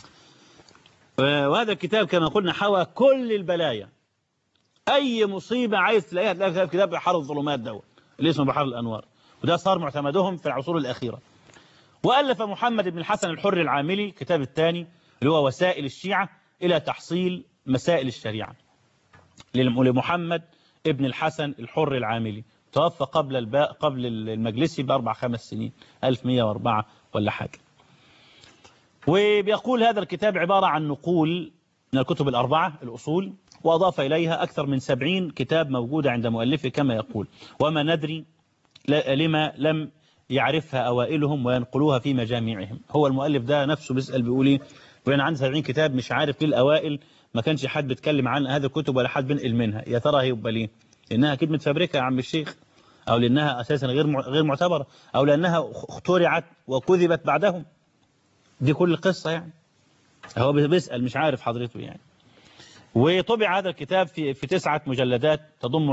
وهذا الكتاب كما قلنا حوى كل البلايا، اي مصيبة عايز تلاقيها تلاقي في كتاب بحار الظلمات دوت اللي اسمه بحار الانوار، وده صار معتمدهم في العصور الاخيرة. وألف محمد بن الحسن الحر العاملي الكتاب الثاني اللي هو وسائل الشيعة إلى تحصيل مسائل الشريعة، لمحمد ابن الحسن الحر العاملي، توفى قبل المجلسي ب4-5 سنين، 1104 ولا حاجة. وبيقول هذا الكتاب عبارة عن نقول من الكتب الأربعة الأصول، وأضاف إليها أكثر من 70 كتاب موجودة عند مؤلفه كما يقول، وما ندري لما لم يعرفها أوائلهم وينقلوها في مجامعهم. هو المؤلف ده نفسه بيسأل بيقول إيه؟ وأنا عندي 70 كتاب مش عارف ليه الأوائل ما كانش حد بيتكلم عن هذه الكتب ولا حد بينقل منها. يا ترى هيبقى ليه؟ لأنها أكيد متفبركة يا عم الشيخ، أو لأنها أساسا غير معتبرة، أو لأنها اخترعت وكذبت بعدهم. دي كل القصة يعني. هو بيسأل مش عارف حضرته يعني. وطبع هذا الكتاب في 9 مجلدات تضم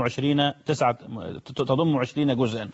20 جزءا.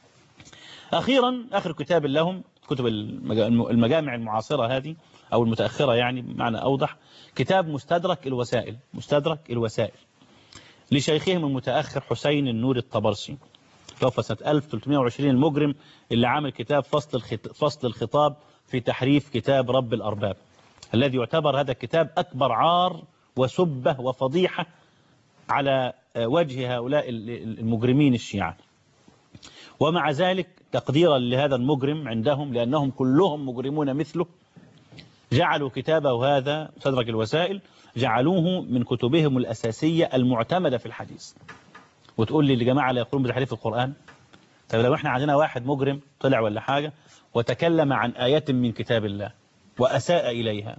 أخيرا آخر كتاب لهم، كتب المجامع المعاصرة هذه أو المتأخرة يعني بمعنى أوضح، كتاب مستدرك الوسائل لشيخهم المتأخر حسين النور الطبرسي، توفى سنة 1320، المجرم اللي عامل كتاب فصل الخطاب في تحريف كتاب رب الأرباب، الذي يعتبر هذا الكتاب أكبر عار وسبة وفضيحة على وجه هؤلاء المجرمين الشيعة. ومع ذلك تقديرا لهذا المجرم عندهم، لأنهم كلهم مجرمون مثله، جعلوا كتابه هذا مستدرك الوسائل جعلوه من كتبهم الأساسية المعتمدة في الحديث. وتقول لي الجماعة لا يقولون بتحريف القرآن؟ طيب لو احنا عندنا واحد مجرم طلع ولا حاجة وتكلم عن آيات من كتاب الله وأساء إليها،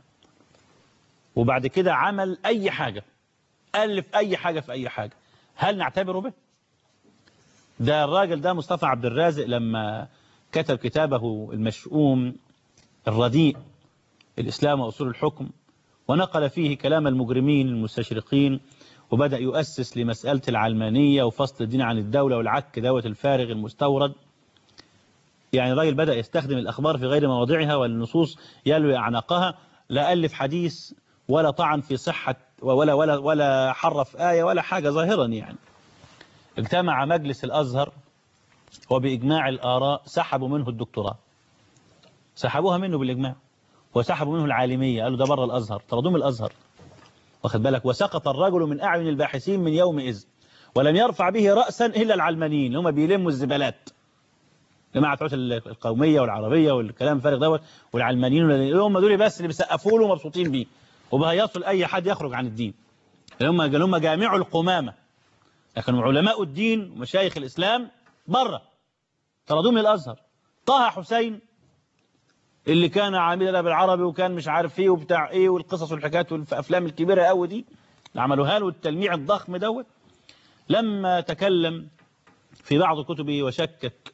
وبعد كده عمل أي حاجة، ألف أي حاجة في أي حاجة، هل نعتبره به؟ ده الراجل ده مصطفى عبد الرازق لما كتب كتابه المشؤوم الرديء الإسلام وأصول الحكم، ونقل فيه كلام المجرمين المستشرقين، وبدأ يؤسس لمسألة العلمانية وفصل الدين عن الدولة والعك دوت الفارغ المستورد. يعني الراجل بدأ يستخدم الأخبار في غير مواضعها والنصوص يلوي أعناقها، لا ألف حديث ولا طعن في صحة ولا حرف آية ولا حاجة ظاهرا يعني. اجتمع مجلس الأزهر وبإجماع الآراء سحبوا منه الدكتوراه، سحبوها منه بالإجماع، وسحبوا منه العالمية، قالوا ده بره الأزهر، طردوه من الأزهر، واخد بالك. وسقط الرجل من أعين الباحثين من يومئذ، ولم يرفع به رأسا إلا العلمانيين، هم بيلموا الزبالات، جماعة القومية والعربية والكلام فارغ دوت، والعلمانيين هم دول بس اللي بيسقفوا له ومبسوطين بيه وبهيصوا لأي حد يخرج عن الدين، هم جامعوا القمامة، لكن علماء الدين ومشايخ الإسلام بره، طردوه من الأزهر. طه حسين اللي كان عامل الأدب العربي وكان مش عارف ايه وبتاع ايه والقصص والحكايات والافلام الكبيره قوي دي اللي عملوها له التلميع الضخم دوت، لما تكلم في بعض كتبه وشكك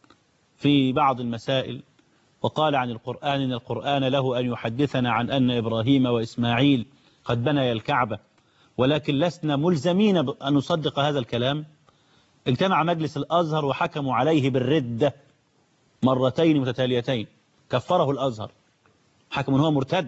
في بعض المسائل وقال عن القرآن إن القرآن له أن يحدثنا عن أن إبراهيم وإسماعيل قد بنيا الكعبة، ولكن لسنا ملزمين أن نصدق هذا الكلام. اجتمع مجلس الأزهر وحكموا عليه بالردة مرتين متتاليتين، كفره الأزهر، حكم هو مرتد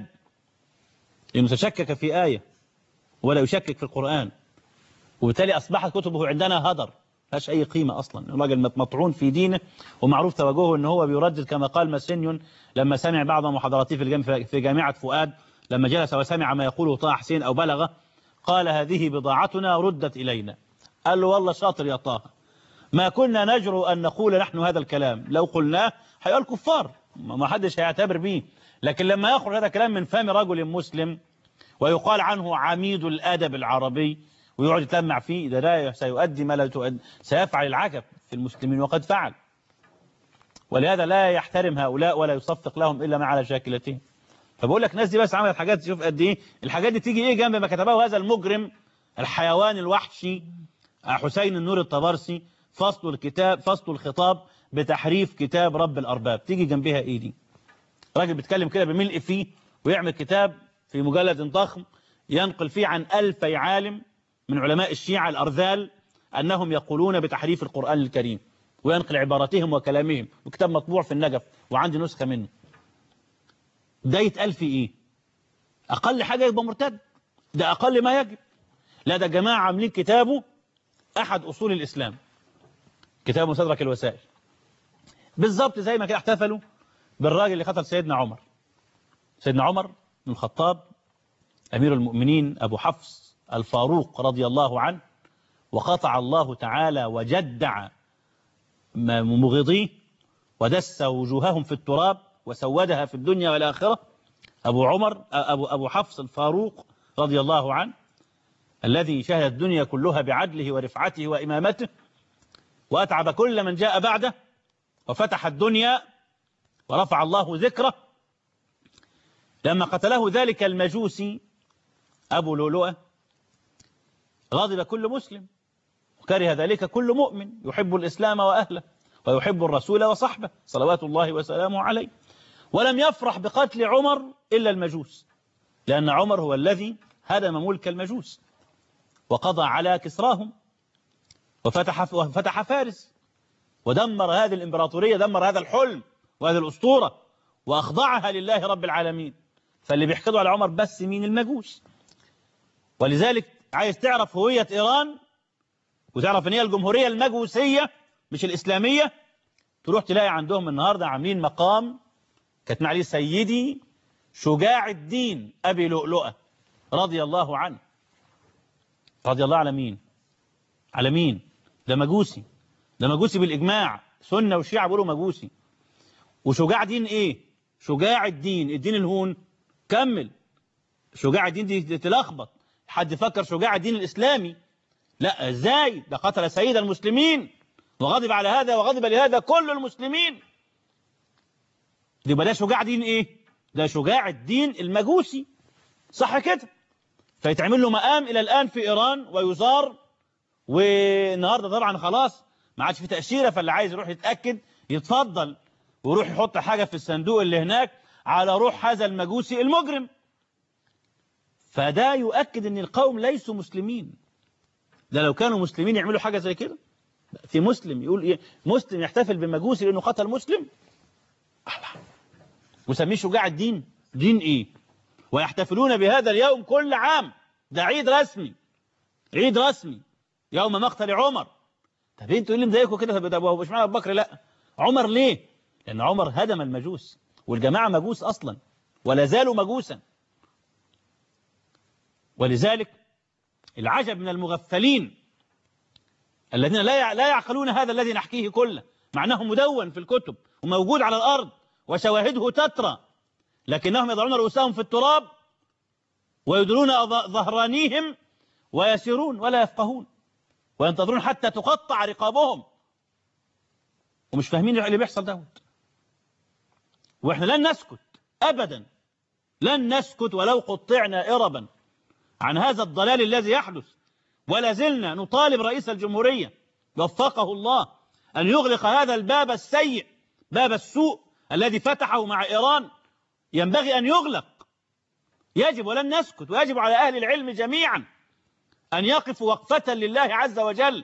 لأنه تشكك في آية ولا يشكك في القرآن، وبالتالي أصبحت كتبه عندنا هدر، ملهاش أي قيمة أصلا. الراجل مطعون في دينه ومعروف توجهه أنه هو بيردد كما قال ماسينيون لما سمع بعض محاضراته في جامعة فؤاد، لما جلس وسمع ما يقوله طه حسين أو بلغه، قال هذه بضاعتنا ردت إلينا. قال له والله شاطر يا طه، ما كنا نجرؤ أن نقول نحن هذا الكلام، لو قلناه هيقول كفار، ما حدش هيعتبر به، لكن لما يخرج هذا الكلام من فم رجل مسلم ويقال عنه عميد الأدب العربي ويقعد يتلمع فيه، ده سيؤدي ما لا تؤدي، سيفعل العجب في المسلمين وقد فعل. ولهذا لا يحترم هؤلاء ولا يصفق لهم إلا ما على شاكلتهم. فبقول لك الناس دي بس عملت حاجات، شوف قد إيه الحاجات دي تيجي إيه جنب ما كتبه هذا المجرم الحيوان الوحشي حسين النور الطبرسي، فصل الخطاب بتحريف كتاب رب الأرباب، تيجي جنبها إيه دي؟ راجل بيتكلم كده بملء فيه ويعمل كتاب في مجلد ضخم ينقل فيه عن 1000 عالم من علماء الشيعة الأرذال أنهم يقولون بتحريف القرآن الكريم، وينقل عباراتهم وكلامهم، وكتاب مطبوع في النجف وعندي نسخة منه. ده يتقال في إيه؟ أقل حاجة يبقى مرتد، ده أقل ما يجب. لا ده جماعة عاملين كتابه أحد أصول الإسلام، كتاب مستدرك الوسائل، بالظبط زي ما كده احتفلوا بالراجل اللي قتل سيدنا عمر، سيدنا عمر بن الخطاب أمير المؤمنين أبو حفص الفاروق رضي الله عنه، وقطع الله تعالى وجدع مغضيه ودس وجوههم في التراب وسودها في الدنيا والآخرة. أبو حفص الفاروق رضي الله عنه الذي شهد الدنيا كلها بعدله ورفعته وإمامته وأتعب كل من جاء بعده وفتح الدنيا ورفع الله ذكره، لما قتله ذلك المجوسي أبو لؤلؤة غضب كل مسلم وكره ذلك كل مؤمن يحب الإسلام وأهله ويحب الرسول وصحبه صلوات الله وسلامه عليه، ولم يفرح بقتل عمر إلا المجوس، لأن عمر هو الذي هدم ملك المجوس وقضى على كسراهم وفتح فارس ودمر هذه الإمبراطورية، دمر هذا الحلم وهذه الأسطورة وأخضعها لله رب العالمين. فاللي بيحقدوا على عمر بس مين؟ المجوس. ولذلك عايز تعرف هوية إيران وتعرف ان هي الجمهورية المجوسية مش الإسلامية، تروح تلاقي عندهم النهاردة عاملين مقام كاتبين عليه سيدي شجاع الدين أبي لؤلؤة رضي الله عنه. رضي الله على مين؟ على مين؟ ده مجوسي، ده مجوسي بالإجماع، سنة والشيعة بيقولوا مجوسي. وشجاع دين إيه؟ شجاع الدين، الدين الهون. كمل. شجاع الدين دي تلخبط، حد فكر شجاع الدين الإسلامي. لا، ازاي؟ ده قتل سيد المسلمين وغضب على هذا وغضب لهذا كل المسلمين. يبقى ده شجاع دين ايه؟ ده شجاع الدين المجوسي، صح كده؟ فيتعمل له مقام الى الان في ايران ويزار. والنهارده طبعا خلاص ما عادش في تأشيرة، فاللي عايز يروح يتأكد يتفضل ويروح يحط حاجة في الصندوق اللي هناك على روح هذا المجوسي المجرم. فده يؤكد ان القوم ليسوا مسلمين. ده لو كانوا مسلمين يعملوا حاجة زي كده؟ في مسلم يقول إيه؟ مسلم يحتفل بمجوسي لأنه قتل مسلم؟ وسميه شجاع الدين؟ دين إيه؟ ويحتفلون بهذا اليوم كل عام، ده عيد رسمي، عيد رسمي يوم مقتل عمر. طب انتوا ايه اللي مضايقكم كده؟ طب مش معنى أبو بكر لا، عمر ليه؟ لأن عمر هدم المجوس، والجماعة مجوس أصلا ولا زالوا مجوسا. ولذلك العجب من المغفلين الذين لا يعقلون هذا الذي نحكيه كله، مع أنه مدون في الكتب وموجود على الأرض وشواهده تترى، لكنهم يضعون رؤوسهم في التراب ويدلون ظهرانيهم ويسيرون ولا يفقهون وينتظرون حتى تقطع رقابهم ومش فاهمين اللي بيحصل دوت. وإحنا لن نسكت أبدا، لن نسكت ولو قطعنا إربا عن هذا الضلال الذي يحدث. ولا زلنا نطالب رئيس الجمهورية وفقه الله أن يغلق هذا الباب السيء، باب السوء الذي فتحه مع إيران، ينبغي أن يغلق. يجب ولن نسكت، ويجب على أهل العلم جميعا أن يقفوا وقفة لله عز وجل.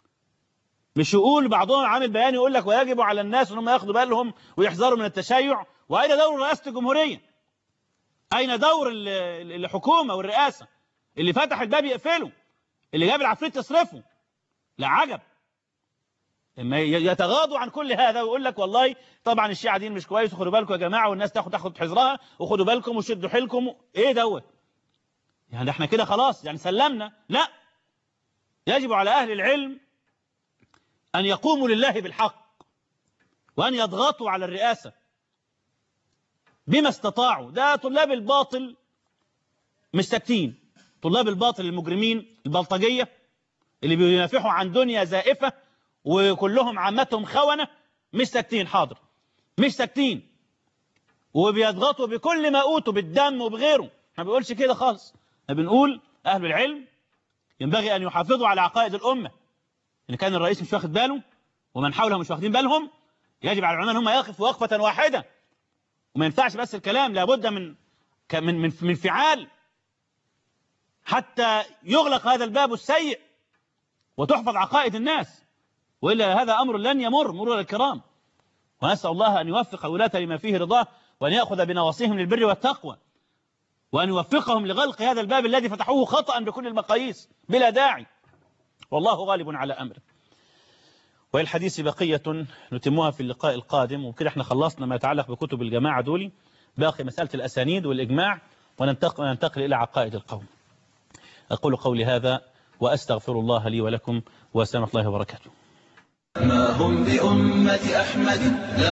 مش يقول بعضهم عامل بيان يقول لك ويجب على الناس أنهم ياخدوا بالهم ويحذروا من التشيع. وأين دور رئاسة الجمهورية؟ أين دور الحكومة والرئاسة؟ اللي فتح الباب يقفله، اللي جاب العفريت تصرفه. لا عجب اما يتغاضوا عن كل هذا ويقول لك والله طبعا الشيعة دين مش كويس وخدوا بالكم يا جماعة والناس تاخد حذرها وخدوا بالكم وشدوا حيلكم. ايه دوت؟ يعني احنا كده خلاص يعني سلمنا؟ لا، يجب على أهل العلم أن يقوموا لله بالحق وأن يضغطوا على الرئاسة بما استطاعوا. ده طلاب الباطل مش ساكتين، طلاب الباطل المجرمين البلطجية اللي بينافحوا عن دنيا زائفة وكلهم عامتهم خونة مش ساكتين. حاضر، مش ساكتين، وبيضغطوا بكل ما أوتوا بالدم وبغيره. ما بيقولش كده خالص، ما بنقول أهل العلم ينبغي أن يحافظوا على عقائد الأمة. إن كان الرئيس مش واخد باله ومن حوله مش واخدين بالهم، يجب على العلماء أن هم يقفوا وقفة واحدة. وما ينفعش بس الكلام، لابد من فعال حتى يغلق هذا الباب السيء وتحفظ عقائد الناس، وإلا هذا أمر لن يمر مرور الكرام. ونسأل الله أن يوفق ولاة لما فيه رضاه وأن يأخذ بنواصيهم للبر والتقوى وأن يوفقهم لغلق هذا الباب الذي فتحوه خطأ بكل المقاييس بلا داعي، والله غالب على أمره. والحديث بقية نتمها في اللقاء القادم، وكده احنا خلصنا ما يتعلق بكتب الجماعة دولي، باقي مسألة الأسانيد والإجماع وننتقل إلى عقائد القوم. أقول قولي هذا وأستغفر الله لي ولكم، والسلام عليكم ورحمة الله وبركاته. ما هم بأمة أحمد لا